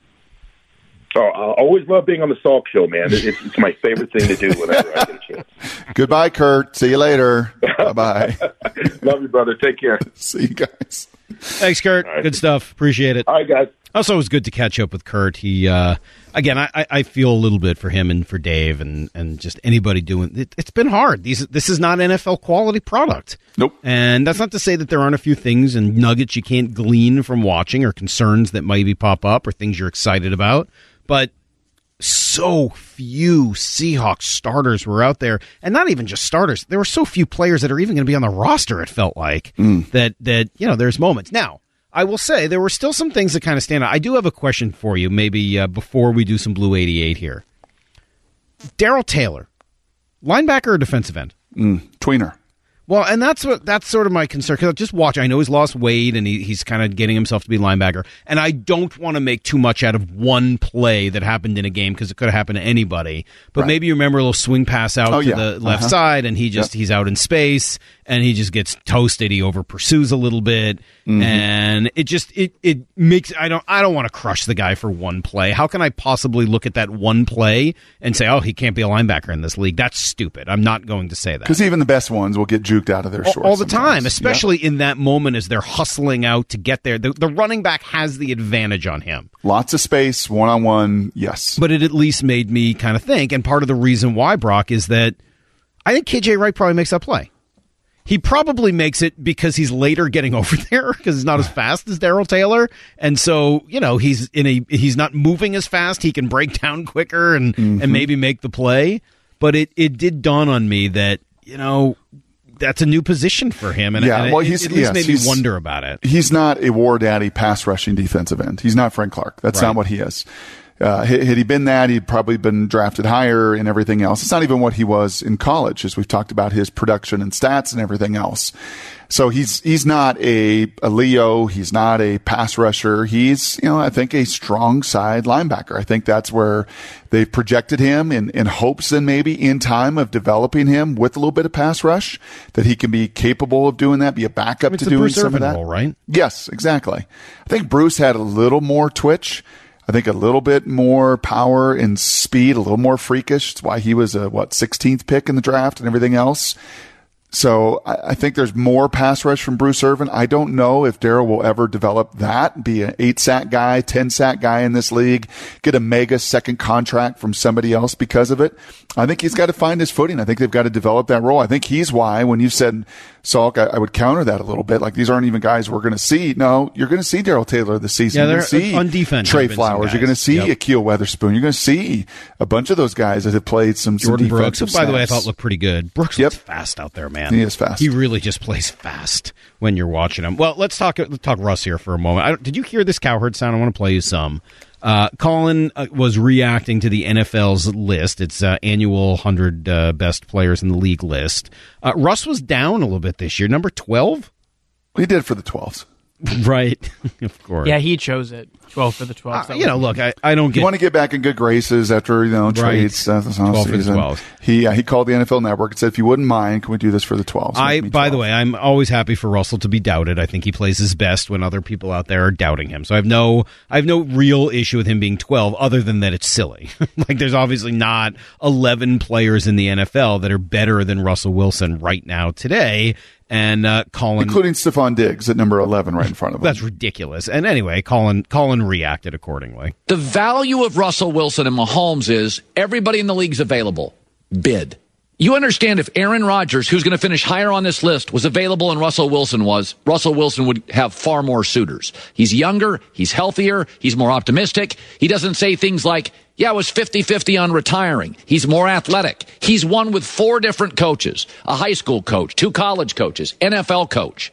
Oh, I always love being on the Salk Show, man. It's, it's my favorite thing to do whenever I get a chance. Goodbye, Curt. See you later. Bye-bye. Love you, brother. Take care. See you guys. Thanks, Curt. Right. Good stuff. Appreciate it. All right, guys. Also, it was good to catch up with Curt. He, uh, again, I, I feel a little bit for him and for Dave and, and just anybody doing it. It's been hard. These, this is not N F L quality product. Nope. And that's not to say that there aren't a few things and nuggets you can't glean from watching or concerns that maybe pop up or things you're excited about. But so few Seahawks starters were out there, and not even just starters. There were so few players that are even going to be on the roster, it felt like, mm. that, that, you know, there's moments. Now, I will say there were still some things that kind of stand out. I do have a question for you, maybe uh, before we do some Blue eighty-eight here. Darrell Taylor, linebacker or defensive end? Mm, tweener. Well, and that's what that's sort of my concern. Because just watch, I know he's lost weight and he, he's kind of getting himself to be linebacker. And I don't want to make too much out of one play that happened in a game because it could have happened to anybody. But right. maybe you remember a little swing pass out oh, to yeah. the left uh-huh. side, and he just yep. he's out in space and he just gets toasted. He over pursues a little bit, mm-hmm. and it just it it makes I don't I don't want to crush the guy for one play. How can I possibly look at that one play and say, oh, he can't be a linebacker in this league? That's stupid. I'm not going to say that because even the best ones will get juked out of their shorts all the sometimes. time, especially yeah. in that moment as they're hustling out to get there. The, the running back has the advantage on him. Lots of space, one on one. Yes, but it at least made me kind of think. And part of the reason why, Brock, is that I think K J Wright probably makes that play. He probably makes it because he's later getting over there because he's not as fast as Darrell Taylor. And so, you know, he's in a he's not moving as fast. He can break down quicker and, mm-hmm. and maybe make the play. But it, it did dawn on me that, you know, that's a new position for him. And, yeah, and well, it, he's, it at least yes, made me wonder about it. He's not a war daddy pass rushing defensive end. He's not Frank Clark. That's right. not what he is. Uh, had, had he been that, he'd probably been drafted higher and everything else. It's not even what he was in college, as we've talked about his production and stats and everything else. So he's he's not a, a Leo. He's not a pass rusher. He's, you know, I think a strong side linebacker. I think that's where they've projected him in, in hopes then maybe in time of developing him with a little bit of pass rush, that he can be capable of doing that, be a backup it's to doing Bruce some Irvin of that. Role, right? Yes, exactly. I think Bruce had a little more twitch. I think a little bit more power and speed, a little more freakish. It's why he was a, what, sixteenth pick in the draft and everything else. So I, I think there's more pass rush from Bruce Irvin. I don't know if Darryl will ever develop that, be an eight sack guy, ten sack guy in this league, get a mega second contract from somebody else because of it. I think he's got to find his footing. I think they've got to develop that role. I think he's why, when you said Salk, I, I would counter that a little bit. Like, these aren't even guys we're going to see. No, you're going to see Darryl Taylor this season. Yeah, you're they're going to see on defense. Trey Flowers. You're going to see yep. Akil Weatherspoon. You're going to see a bunch of those guys that have played some, Jordan some Brooks, defensive who, by the way, I snaps. thought looked pretty good. Brooks Yep. looks fast out there, man. He is fast. He really just plays fast when you're watching him. Well, let's talk let's talk Russ here for a moment. I don't, did you hear this Cowherd sound? I want to play you some. Uh, Colin uh, was reacting to the N F L's list. It's uh, annual one hundred uh, best players in the league list. Uh, Russ was down a little bit this year. Number twelve? He did for the twelves. Right, of course. Yeah, he chose it. twelve for the twelve. Uh, you know, look, I, I don't get... You want to get back in good graces after, you know, Right. trades uh, this twelve for the season. twelves. He, uh, he called the N F L Network and said, if you wouldn't mind, can we do this for the twelves? I, by the way, I'm always happy for Russell to be doubted. I think he plays his best when other people out there are doubting him. So I have no, I have no real issue with him being twelve, other than that it's silly. Like, there's obviously not eleven players in the N F L that are better than Russell Wilson right now today. And uh, Colin, including Stephon Diggs at number eleven, right in front of him. That's ridiculous. And anyway, Colin, Colin reacted accordingly. The value of Russell Wilson and Mahomes is everybody in the league's available. Bid. You understand, if Aaron Rodgers, who's going to finish higher on this list, was available and Russell Wilson was, Russell Wilson would have far more suitors. He's younger, he's healthier, he's more optimistic. He doesn't say things like, yeah, I was fifty-fifty on retiring. He's more athletic. He's won with four different coaches, a high school coach, two college coaches, N F L coach.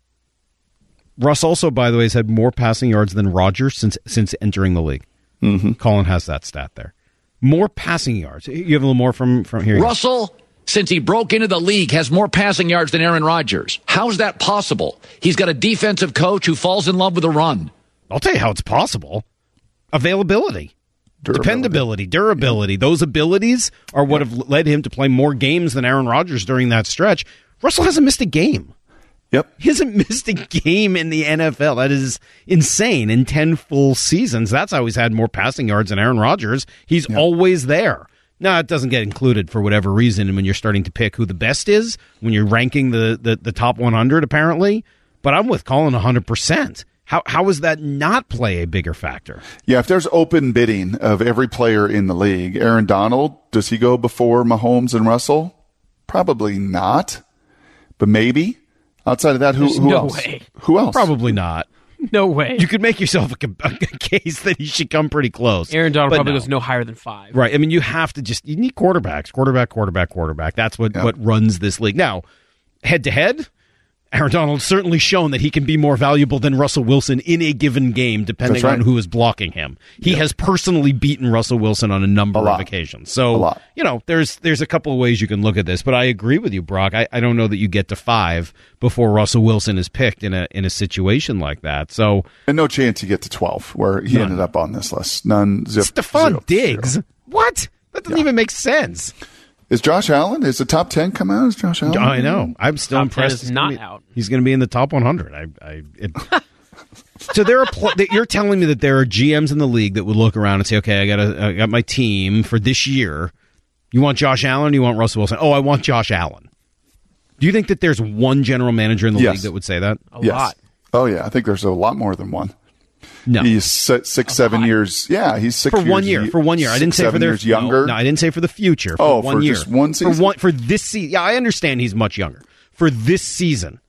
Russ also, by the way, has had more passing yards than Rodgers since since entering the league. Mm-hmm. Colin has that stat there. More passing yards. You have a little more from, from here. Russell, since he broke into the league, has more passing yards than Aaron Rodgers. How's that possible? He's got a defensive coach who falls in love with a run. I'll tell you how it's possible. Availability. Durability. Dependability, durability. Those abilities are what have led him to play more games than Aaron Rodgers during that stretch. Russell hasn't missed a game. Yep. He hasn't missed a game in the N F L. That is insane. In ten full seasons, that's how he's had more passing yards than Aaron Rodgers. He's yep. always there. Now, it doesn't get included for whatever reason, and when you're starting to pick who the best is, when you're ranking the, the, the top one hundred, apparently. But I'm with Colin one hundred percent. How how does that not play a bigger factor? Yeah, if there's open bidding of every player in the league, Aaron Donald, does he go before Mahomes and Russell? Probably not, but maybe. Outside of that, who, who no else? way. Who else? Probably not. No way. You could make yourself a, a case that he should come pretty close. Aaron Donald probably no. goes no higher than five. Right. I mean, you have to just, you need quarterbacks, quarterback, quarterback, quarterback. That's what, yep. what runs this league. Now, head to head, Aaron Donald's certainly shown that he can be more valuable than Russell Wilson in a given game, depending right. on who is blocking him. He yep. has personally beaten Russell Wilson on a number a of occasions. So, you know, there's there's a couple of ways you can look at this, but I agree with you, Brock. I, I don't know that you get to five before Russell Wilson is picked in a in a situation like that. So, and no chance you get to twelve, where he none. ended up on this list. None. Zip. Stephon zero, Diggs. Zero. What? That doesn't yeah. even make sense. Is Josh Allen? Is the top ten come out? Is Josh Allen? I know. I'm still top impressed. Is not be, out. He's going to be in the top one hundred. I. I it, so there are. Pl- that you're telling me that there are G Ms in the league that would look around and say, "Okay, I got a, I got my team for this year. You want Josh Allen? Or you want Russell Wilson? Oh, I want Josh Allen." Do you think that there's one general manager in the yes. league that would say that? A yes. lot. Oh yeah, I think there's a lot more than one. No, he's six, six seven years. Yeah, he's six for years, one year. For one year, I didn't say for their years younger. No, no, I didn't say for the future. For oh, one for year. just one season. For one for this season. Yeah, I understand he's much younger. For this season,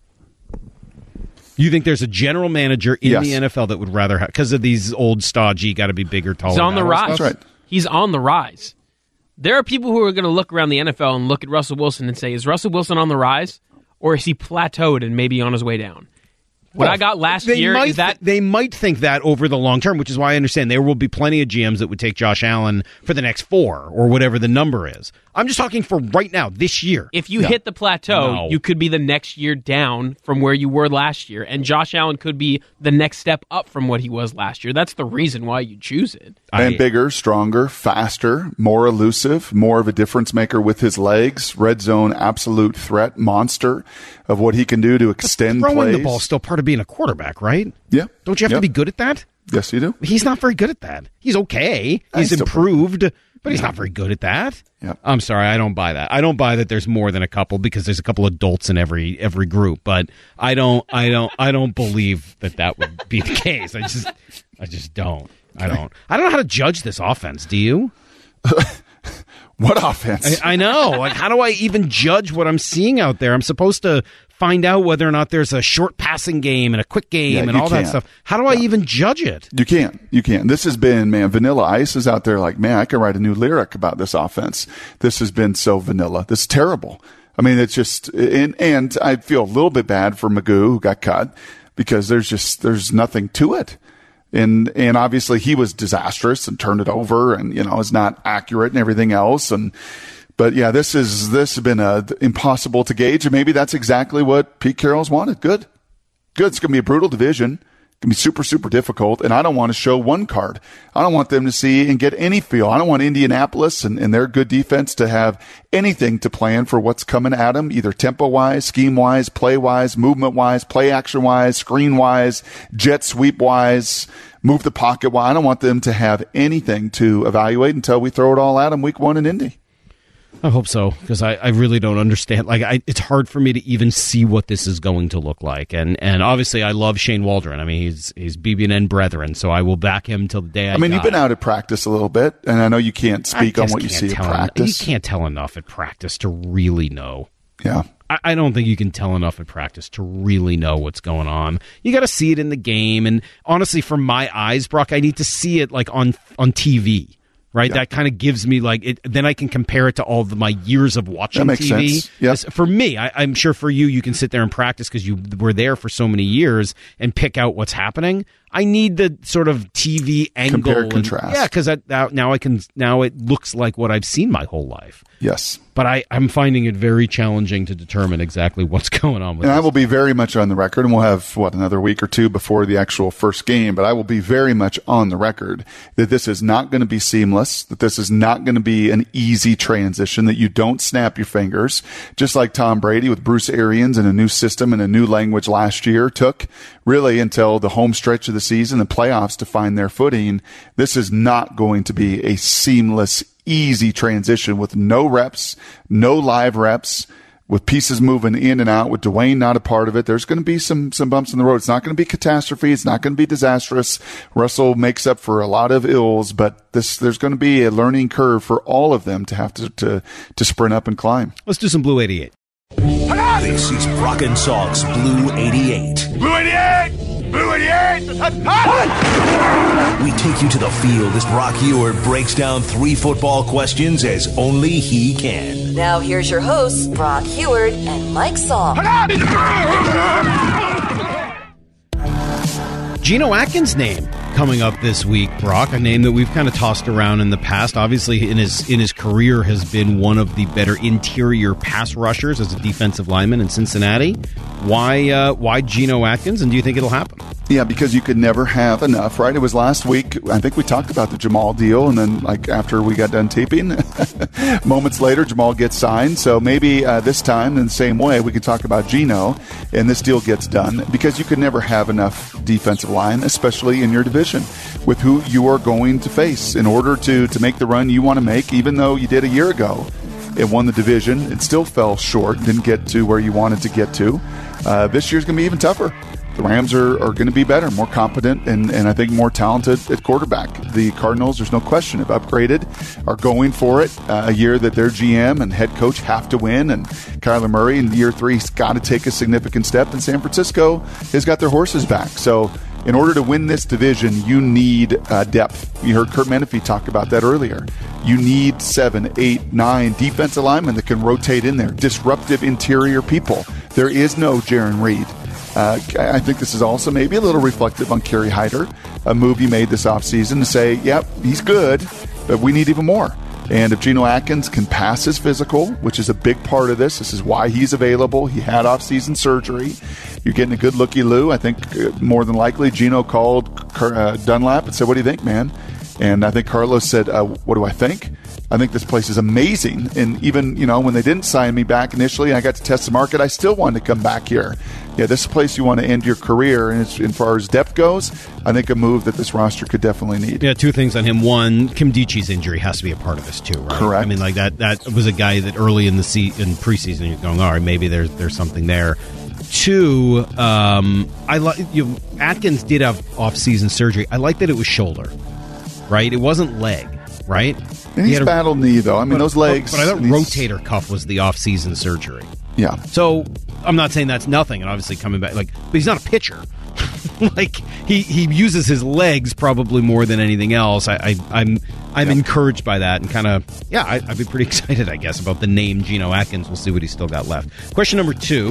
you think there's a general manager in yes. the N F L that would rather have, because of these old stodgy, got to be bigger, taller. He's on the rise. That's right. He's on the rise. There are people who are going to look around the N F L and look at Russell Wilson and say, "Is Russell Wilson on the rise, or is he plateaued and maybe on his way down?" What Well, I got last they year might, is that they might think that over the long term, which is why I understand there will be plenty of G Ms that would take Josh Allen for the next four or whatever the number is. I'm just talking for right now, this year. if you No. hit the plateau, No. you could be the next year down from where you were last year, and Josh Allen could be the next step up from what he was last year. That's the reason why you choose it. And I- bigger, stronger, faster, more elusive, more of a difference maker with his legs. Red zone, absolute threat, monster of what he can do to extend Throwing plays. the ball is still part of being a quarterback, right? Yeah. Don't you have Yep. to be good at that? Yes, you do. He's not very good at that. He's okay. I He's still- improved, but he's not very good at that. Yep. I'm sorry, I don't buy that. I don't buy that there's more than a couple because there's a couple adults in every every group, but I don't I don't I don't believe that that would be the case. I just I just don't. I don't. I don't know how to judge this offense. Do you? What offense? I, I know. Like, how do I even judge what I'm seeing out there? I'm supposed to find out whether or not there's a short passing game and a quick game Yeah, and you all that can't. stuff. How do I even judge it? You can't. You can't. This has been, man, Vanilla Ice is out there like, man, I could write a new lyric about this offense. This has been so vanilla. This is terrible. I mean, it's just, and, and I feel a little bit bad for Magoo who got cut because there's just, there's nothing to it. And, and obviously he was disastrous and turned it over and, you know, is not accurate and everything else. And, but yeah, this is, this has been a, impossible to gauge. And maybe that's exactly what Pete Carroll's wanted. Good. Good. It's going to be a brutal division. It can be super, super difficult. And I don't want to show one card. I don't want them to see and get any feel. I don't want Indianapolis and, and their good defense to have anything to plan for what's coming at them, either tempo-wise, scheme-wise, play-wise, movement-wise, play-action-wise, screen-wise, jet sweep-wise, move the pocket-wise. I don't want them to have anything to evaluate until we throw it all at them week one in Indy. I hope so, because I, I really don't understand. Like, I, it's hard for me to even see what this is going to look like. And and obviously, I love Shane Waldron. I mean, he's he's B B and N brethren, so I will back him till the day I, I mean, die. you've been out at practice a little bit, and I know you can't speak I on just what you can't see at tell en- practice. You can't tell enough at practice to really know. Yeah. I, I don't think you can tell enough at practice to really know what's going on. You got to see it in the game. And honestly, from my eyes, Brock, I need to see it like on on T V. Right, Yeah. that kind of gives me like it. Then I can compare it to all of my years of watching That makes T V. sense. Yep. As- For me, I, I'm sure for you, you can sit there and practice because you were there for so many years and pick out what's happening. I need the sort of T V angle, Compare, and- contrast. yeah, because now I can. Now it looks like what I've seen my whole life. Yes. But I, I'm finding it very challenging to determine exactly what's going on with And this. I will be very much on the record, and we'll have, what, another week or two before the actual first game, but I will be very much on the record that this is not going to be seamless, that this is not going to be an easy transition, that you don't snap your fingers, just like Tom Brady with Bruce Arians and a new system and a new language last year took really until the home stretch of the season, the playoffs, to find their footing. This is not going to be a seamless, easy transition with no reps, no live reps, with pieces moving in and out, with Dwayne not a part of it. There's going to be some some bumps in the road. It's not going to be catastrophe. It's not going to be disastrous. Russell makes up for a lot of ills, but this there's going to be a learning curve for all of them to have to to, to sprint up and climb. Let's do some Blue eighty-eight. This is Brock and Salk's Blue eighty-eight. Blue eighty-eight! Blue eighty-eight! We take you to the field as Brock Ewart breaks down three football questions as only he can. Now here's your hosts, Brock Heward and Mike Saul. Geno Atkins' name coming up this week, Brock, a name that we've kind of tossed around in the past. Obviously, in his in his career, has been one of the better interior pass rushers as a defensive lineman in Cincinnati. Why uh, why Geno Atkins, and do you think it'll happen? Yeah, because you could never have enough, right? It was last week, I think we talked about the Jamal deal, and then like after we got done taping, moments later, Jamal gets signed. So maybe uh, this time, in the same way, we can talk about Geno, and this deal gets done, because you could never have enough defensive line, especially in your division, with who you are going to face in order to, to make the run you want to make, even though you did a year ago. It won the division. It still fell short, didn't get to where you wanted to get to. Uh, this year's going to be even tougher. The Rams are, are going to be better, more competent, and, and I think more talented at quarterback. The Cardinals, there's no question, have upgraded, are going for it. Uh, a year that their G M and head coach have to win, and Kyler Murray in year three has got to take a significant step, and San Francisco has got their horses back. So in order to win this division, you need uh, depth. You heard Kurt Menefee talk about that earlier. You need seven, eight, nine defensive linemen that can rotate in there, disruptive interior people. There is no Jaron Reed. Uh, I think this is also maybe a little reflective on Kerry Hyder, a move he made this offseason to say, yep, he's good, but we need even more. And if Geno Atkins can pass his physical, which is a big part of this, this is why he's available. He had off-season surgery. You're getting a good looky-loo. I think uh, more than likely Geno called uh, Dunlap and said, what do you think, man? And I think Carlos said, uh, what do I think? I think this place is amazing. And even, you know, when they didn't sign me back initially, I got to test the market, I still wanted to come back here. Yeah, this is a place you want to end your career. And as, as far as depth goes, I think a move that this roster could definitely need. Yeah, two things on him. One, Kim Dichie's injury has to be a part of this too, right? Correct. I mean, like that that was a guy that early in the se- in preseason you're going, all right, maybe there's there's something there. Two, um, I like you know, Atkins did have off-season surgery. I like that it was shoulder, right? It wasn't leg, right? And he's he battled knee, though. I mean, but, those legs. But I thought rotator cuff was the off-season surgery. Yeah. So I'm not saying that's nothing, and obviously coming back, like, but he's not a pitcher. Like he, he uses his legs probably more than anything else. I, I I'm I'm yeah. encouraged by that, and kind of yeah, I, I'd be pretty excited, I guess, about the name Geno Atkins. We'll see what he's still got left. Question number two.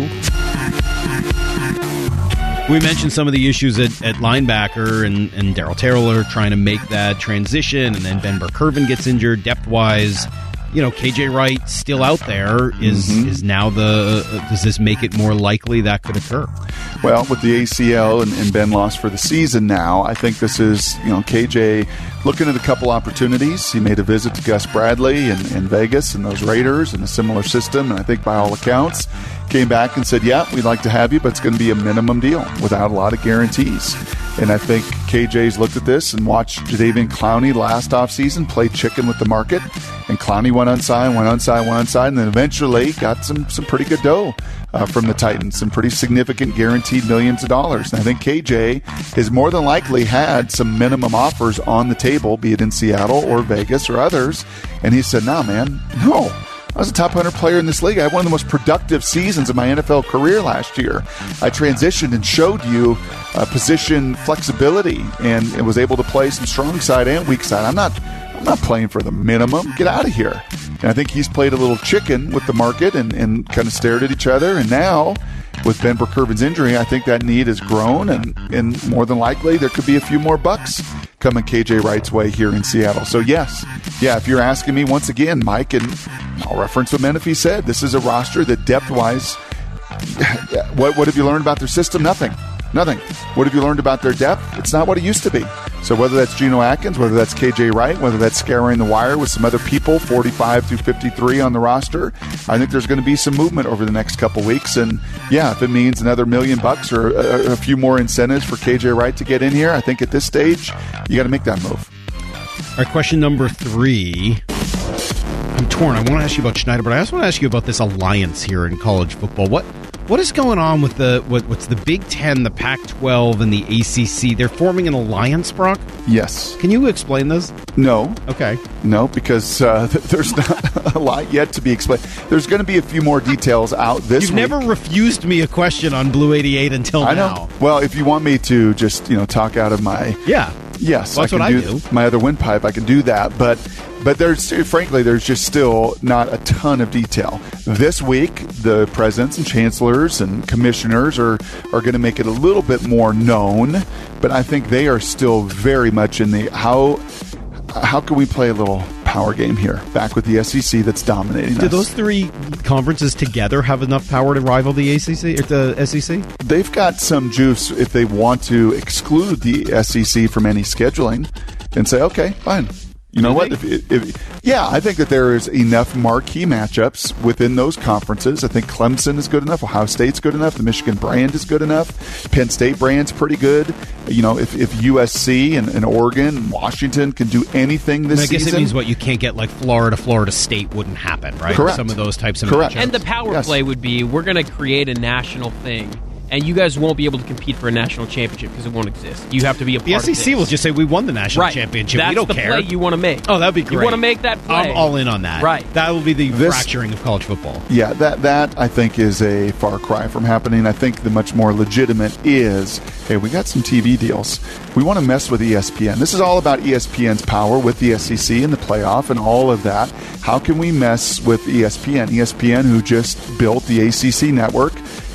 We mentioned some of the issues at, at linebacker, and, and Darryl Taylor trying to make that transition, and then Ben Burr-Kirven gets injured depth-wise. You know, K J Wright still out there. Is mm-hmm. is now the uh, does this make it more likely that could occur? Well, with the A C L and, and Ben lost for the season now, I think this is, you know, K J looking at a couple opportunities. He made a visit to Gus Bradley in, in Vegas and those Raiders in a similar system, and I think by all accounts came back and said, yeah, we'd like to have you, but it's going to be a minimum deal without a lot of guarantees. And I think K J's looked at this and watched Jadeveon Clowney last offseason play chicken with the market. And Clowney went unsigned, went unsigned, went unsigned, and then eventually got some some pretty good dough uh, from the Titans, some pretty significant guaranteed millions of dollars. And I think K J has more than likely had some minimum offers on the table, be it in Seattle or Vegas or others. And he said, nah, man, no. I was a top one hundred player in this league. I had one of the most productive seasons of my N F L career last year. I transitioned and showed you uh, position flexibility and, and was able to play some strong side and weak side. I'm not I'm not playing for the minimum. Get out of here. And I think he's played a little chicken with the market and, and kind of stared at each other. And now, with Ben Burr-Kirven's injury, I think that need has grown, and, and more than likely there could be a few more bucks coming K J Wright's way here in Seattle. So yes, yeah, if you're asking me once again, Mike, and I'll reference what Menifee said, this is a roster that depth-wise, what, what have you learned about their system? Nothing. Nothing. What have you learned about their depth? It's not what it used to be. So whether that's Geno Atkins, whether that's K J Wright, whether that's scouring the wire with some other people, forty-five to fifty-three on the roster, I think there's going to be some movement over the next couple weeks. And yeah, if it means another million bucks or a, a few more incentives for K J Wright to get in here, I think at this stage, you got to make that move. All right, question number three. I'm torn. I want to ask you about Schneider, but I also want to ask you about this alliance here in college football. What What is going on with the what, what's the Big Ten, the Pac twelve, and the A C C? They're forming an alliance, Brock? Yes. Can you explain this? No. Okay. No, because uh, th- there's not a lot yet to be explained. There's going to be a few more details out this You've week. never refused me a question on Blue eighty-eight until I now. know. Well, if you want me to just, you know, talk out of my... Yeah. Yes, well, that's I can what do, I do. My other windpipe, I can do that. But but there's, frankly, there's just still not a ton of detail. This week, the presidents and chancellors and commissioners are, are going to make it a little bit more known. But I think they are still very much in the how how can we play a little power game here, back with the S E C that's dominating Do us. those three conferences together have enough power to rival the A C C or the S E C? They've got some juice if they want to exclude the S E C from any scheduling and say, okay, fine. You know what? If, if, yeah, I think that there is enough marquee matchups within those conferences. I think Clemson is good enough. Ohio State's good enough. The Michigan brand is good enough. Penn State brand's pretty good. You know, if, if U S C and, and Oregon and Washington can do anything this I guess season. It means what you can't get, like Florida, Florida State wouldn't happen, right? Correct. Some of those types of Correct. matchups. And the power Yes. play would be, we're going to create a national thing. And you guys won't be able to compete for a national championship because it won't exist. You have to be a part The of S E C this. will just say, we won the national right. championship. That's we don't the care. play you want to make. Oh, that would be great. You want to make that play. I'm all in on that. Right. That will be the This- fracturing of college football. Yeah, that that I think is a far cry from happening. I think the much more legitimate is, hey, we got some T V deals. We want to mess with E S P N. This is all about E S P N's power with the S E C and the playoff and all of that. How can we mess with E S P N? E S P N, who just built the A C C network,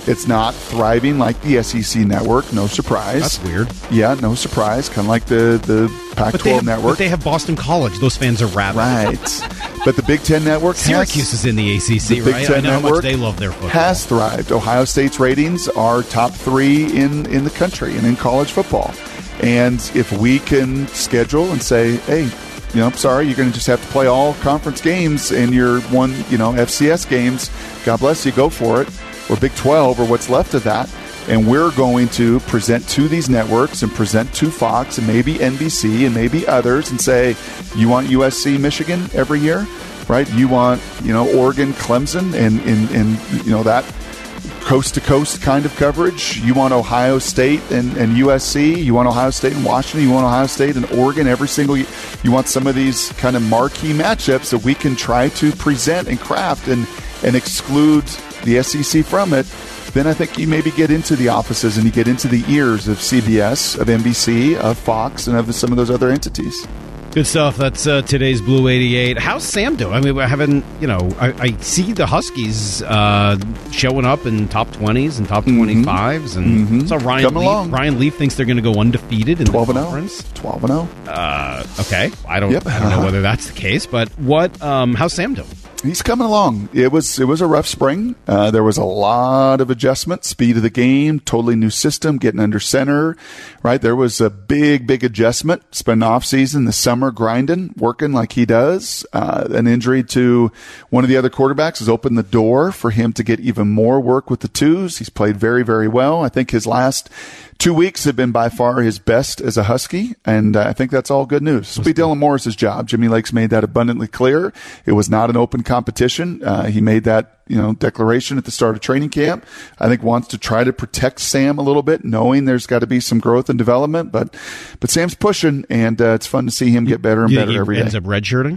It's not thriving like the S E C network. No surprise. That's weird. Yeah, no surprise. Kind of like the, the Pac twelve but they have, network. But they have Boston College. Those fans are rabid. Right. But the Big Ten network Syracuse has, is in the A C C, the Big right? Ten I know how network much they love their football. Has thrived. Ohio State's ratings are top three in, in the country and in college football. And if we can schedule and say, hey, you know, I'm sorry, you're going to just have to play all conference games and your one, you know, F C S games, God bless you, go for it, or Big twelve or what's left of that. And we're going to present to these networks and present to Fox and maybe N B C and maybe others and say, you want U S C, Michigan every year, right? You want, you know, Oregon, Clemson, and, and, and you know, that coast-to-coast kind of coverage. You want Ohio State and, and U S C. You want Ohio State and Washington. You want Ohio State and Oregon every single year. You want some of these kind of marquee matchups that we can try to present and craft and, and exclude the S E C from it. Then I think you maybe get into the offices and you get into the ears of C B S, of N B C, of Fox, and of some of those other entities. Good stuff. That's uh, today's Blue eighty-eight. How's Sam doing? I mean, I haven't, you know, I, I see the Huskies uh, showing up in top twenties and top twenty-fives. And mm-hmm. so Ryan Come Leaf, along. Ryan Leaf thinks they're going to go undefeated in twelve the and conference. twelve and oh. Uh, okay. I don't, yep. I don't know whether that's the case, but what? Um, how's Sam doing? He's coming along. It was it was a rough spring. Uh, there was a lot of adjustment, speed of the game, totally new system, getting under center, right? There was a big, big adjustment. Spent off season, the summer grinding, working like he does. Uh, an injury to one of the other quarterbacks has opened the door for him to get even more work with the twos. He's played very, very well. I think his last two weeks have been by far his best as a Husky, and uh, I think that's all good news. This will be Dylan Morris's job. Jimmy Lake's made that abundantly clear. It was not an open competition. Uh, he made that, you know, declaration at the start of training camp. I think wants to try to protect Sam a little bit, knowing there's got to be some growth and development. But but Sam's pushing, and uh, it's fun to see him get better and you better think every he ends day. up redshirting?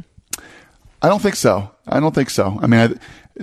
I don't think so. I don't think so. I mean, I,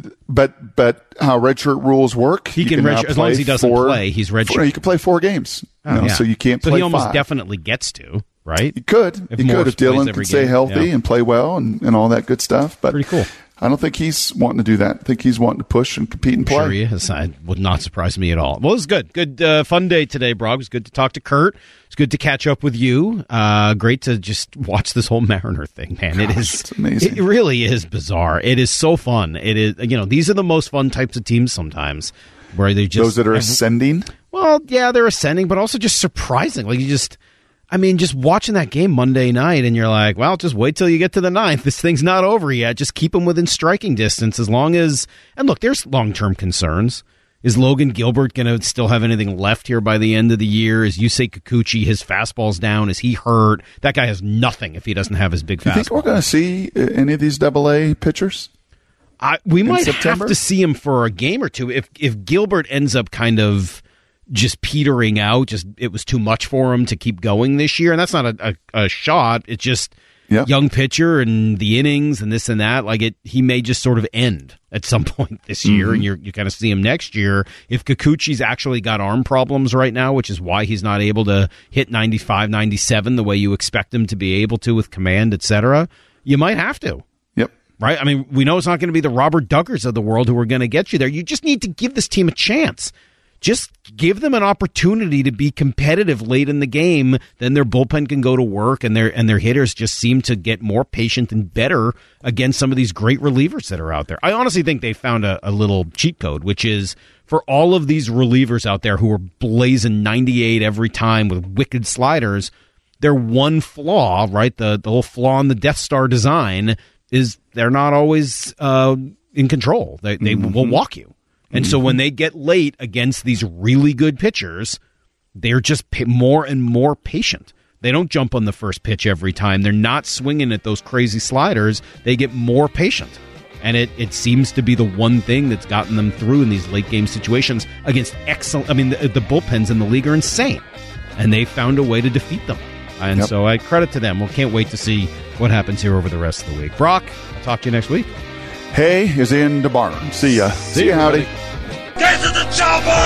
but but how redshirt rules work, He you can, can redshirt, as long as he doesn't four, play. He's redshirt. Four, you can play four games, oh, you know, yeah. so you can't so play he almost five. definitely gets to, right? He could. If he Morris could if plays Dylan every could stay game, healthy yeah. and play well and, and all that good stuff. But pretty cool. I don't think he's wanting to do that. I think he's wanting to push and compete and I'm play. Sure he is. I would not surprise me at all. Well, it was good. Good uh, fun day today, Brog. It was good to talk to Kurt. It's good to catch up with you. Uh, great to just watch this whole Mariner thing, man. It Gosh, is it's amazing. It really is bizarre. It is so fun. It is. You know, these are the most fun types of teams sometimes, where they just those that are ascending. Well, yeah, they're ascending, but also just surprising. Like you just. I mean, just watching that game Monday night, and you're like, well, just wait till you get to the ninth. This thing's not over yet. Just keep them within striking distance as long as... And look, there's long-term concerns. Is Logan Gilbert going to still have anything left here by the end of the year? Is Yusei Kikuchi, his fastball's down? Is he hurt? That guy has nothing if he doesn't have his big fastball. Do you think we're going to see any of these double A pitchers? I, we might September? have to see him for a game or two. If If Gilbert ends up kind of... just petering out, just it was too much for him to keep going this year, and that's not a, a, a shot. It's just yep. young pitcher and the innings and this and that. Like it, he may just sort of end at some point this year, mm-hmm. and you you kind of see him next year. If Kikuchi's actually got arm problems right now, which is why he's not able to hit ninety-five, ninety-seven the way you expect him to be able to with command, et cetera, you might have to. Yep. Right? I mean, we know it's not going to be the Robert Duggars of the world who are going to get you there. You just need to give this team a chance. Just give them an opportunity to be competitive late in the game. Then their bullpen can go to work, and their and their hitters just seem to get more patient and better against some of these great relievers that are out there. I honestly think they found a, a little cheat code, which is for all of these relievers out there who are blazing ninety-eight every time with wicked sliders, their one flaw, right, the, the whole flaw in the Death Star design is they're not always uh, in control. They, they mm-hmm. will walk you. And so when they get late against these really good pitchers, they're just pa- more and more patient. They don't jump on the first pitch every time. They're not swinging at those crazy sliders. They get more patient. And it, it seems to be the one thing that's gotten them through in these late-game situations against excellent... I mean, the, the bullpens in the league are insane. And they found a way to defeat them. And yep. so I credit to them. We can't wait to see what happens here over the rest of the week. Brock, I'll talk to you next week. Hay is in the barn. See ya. See, See ya, howdy. Get to the chopper!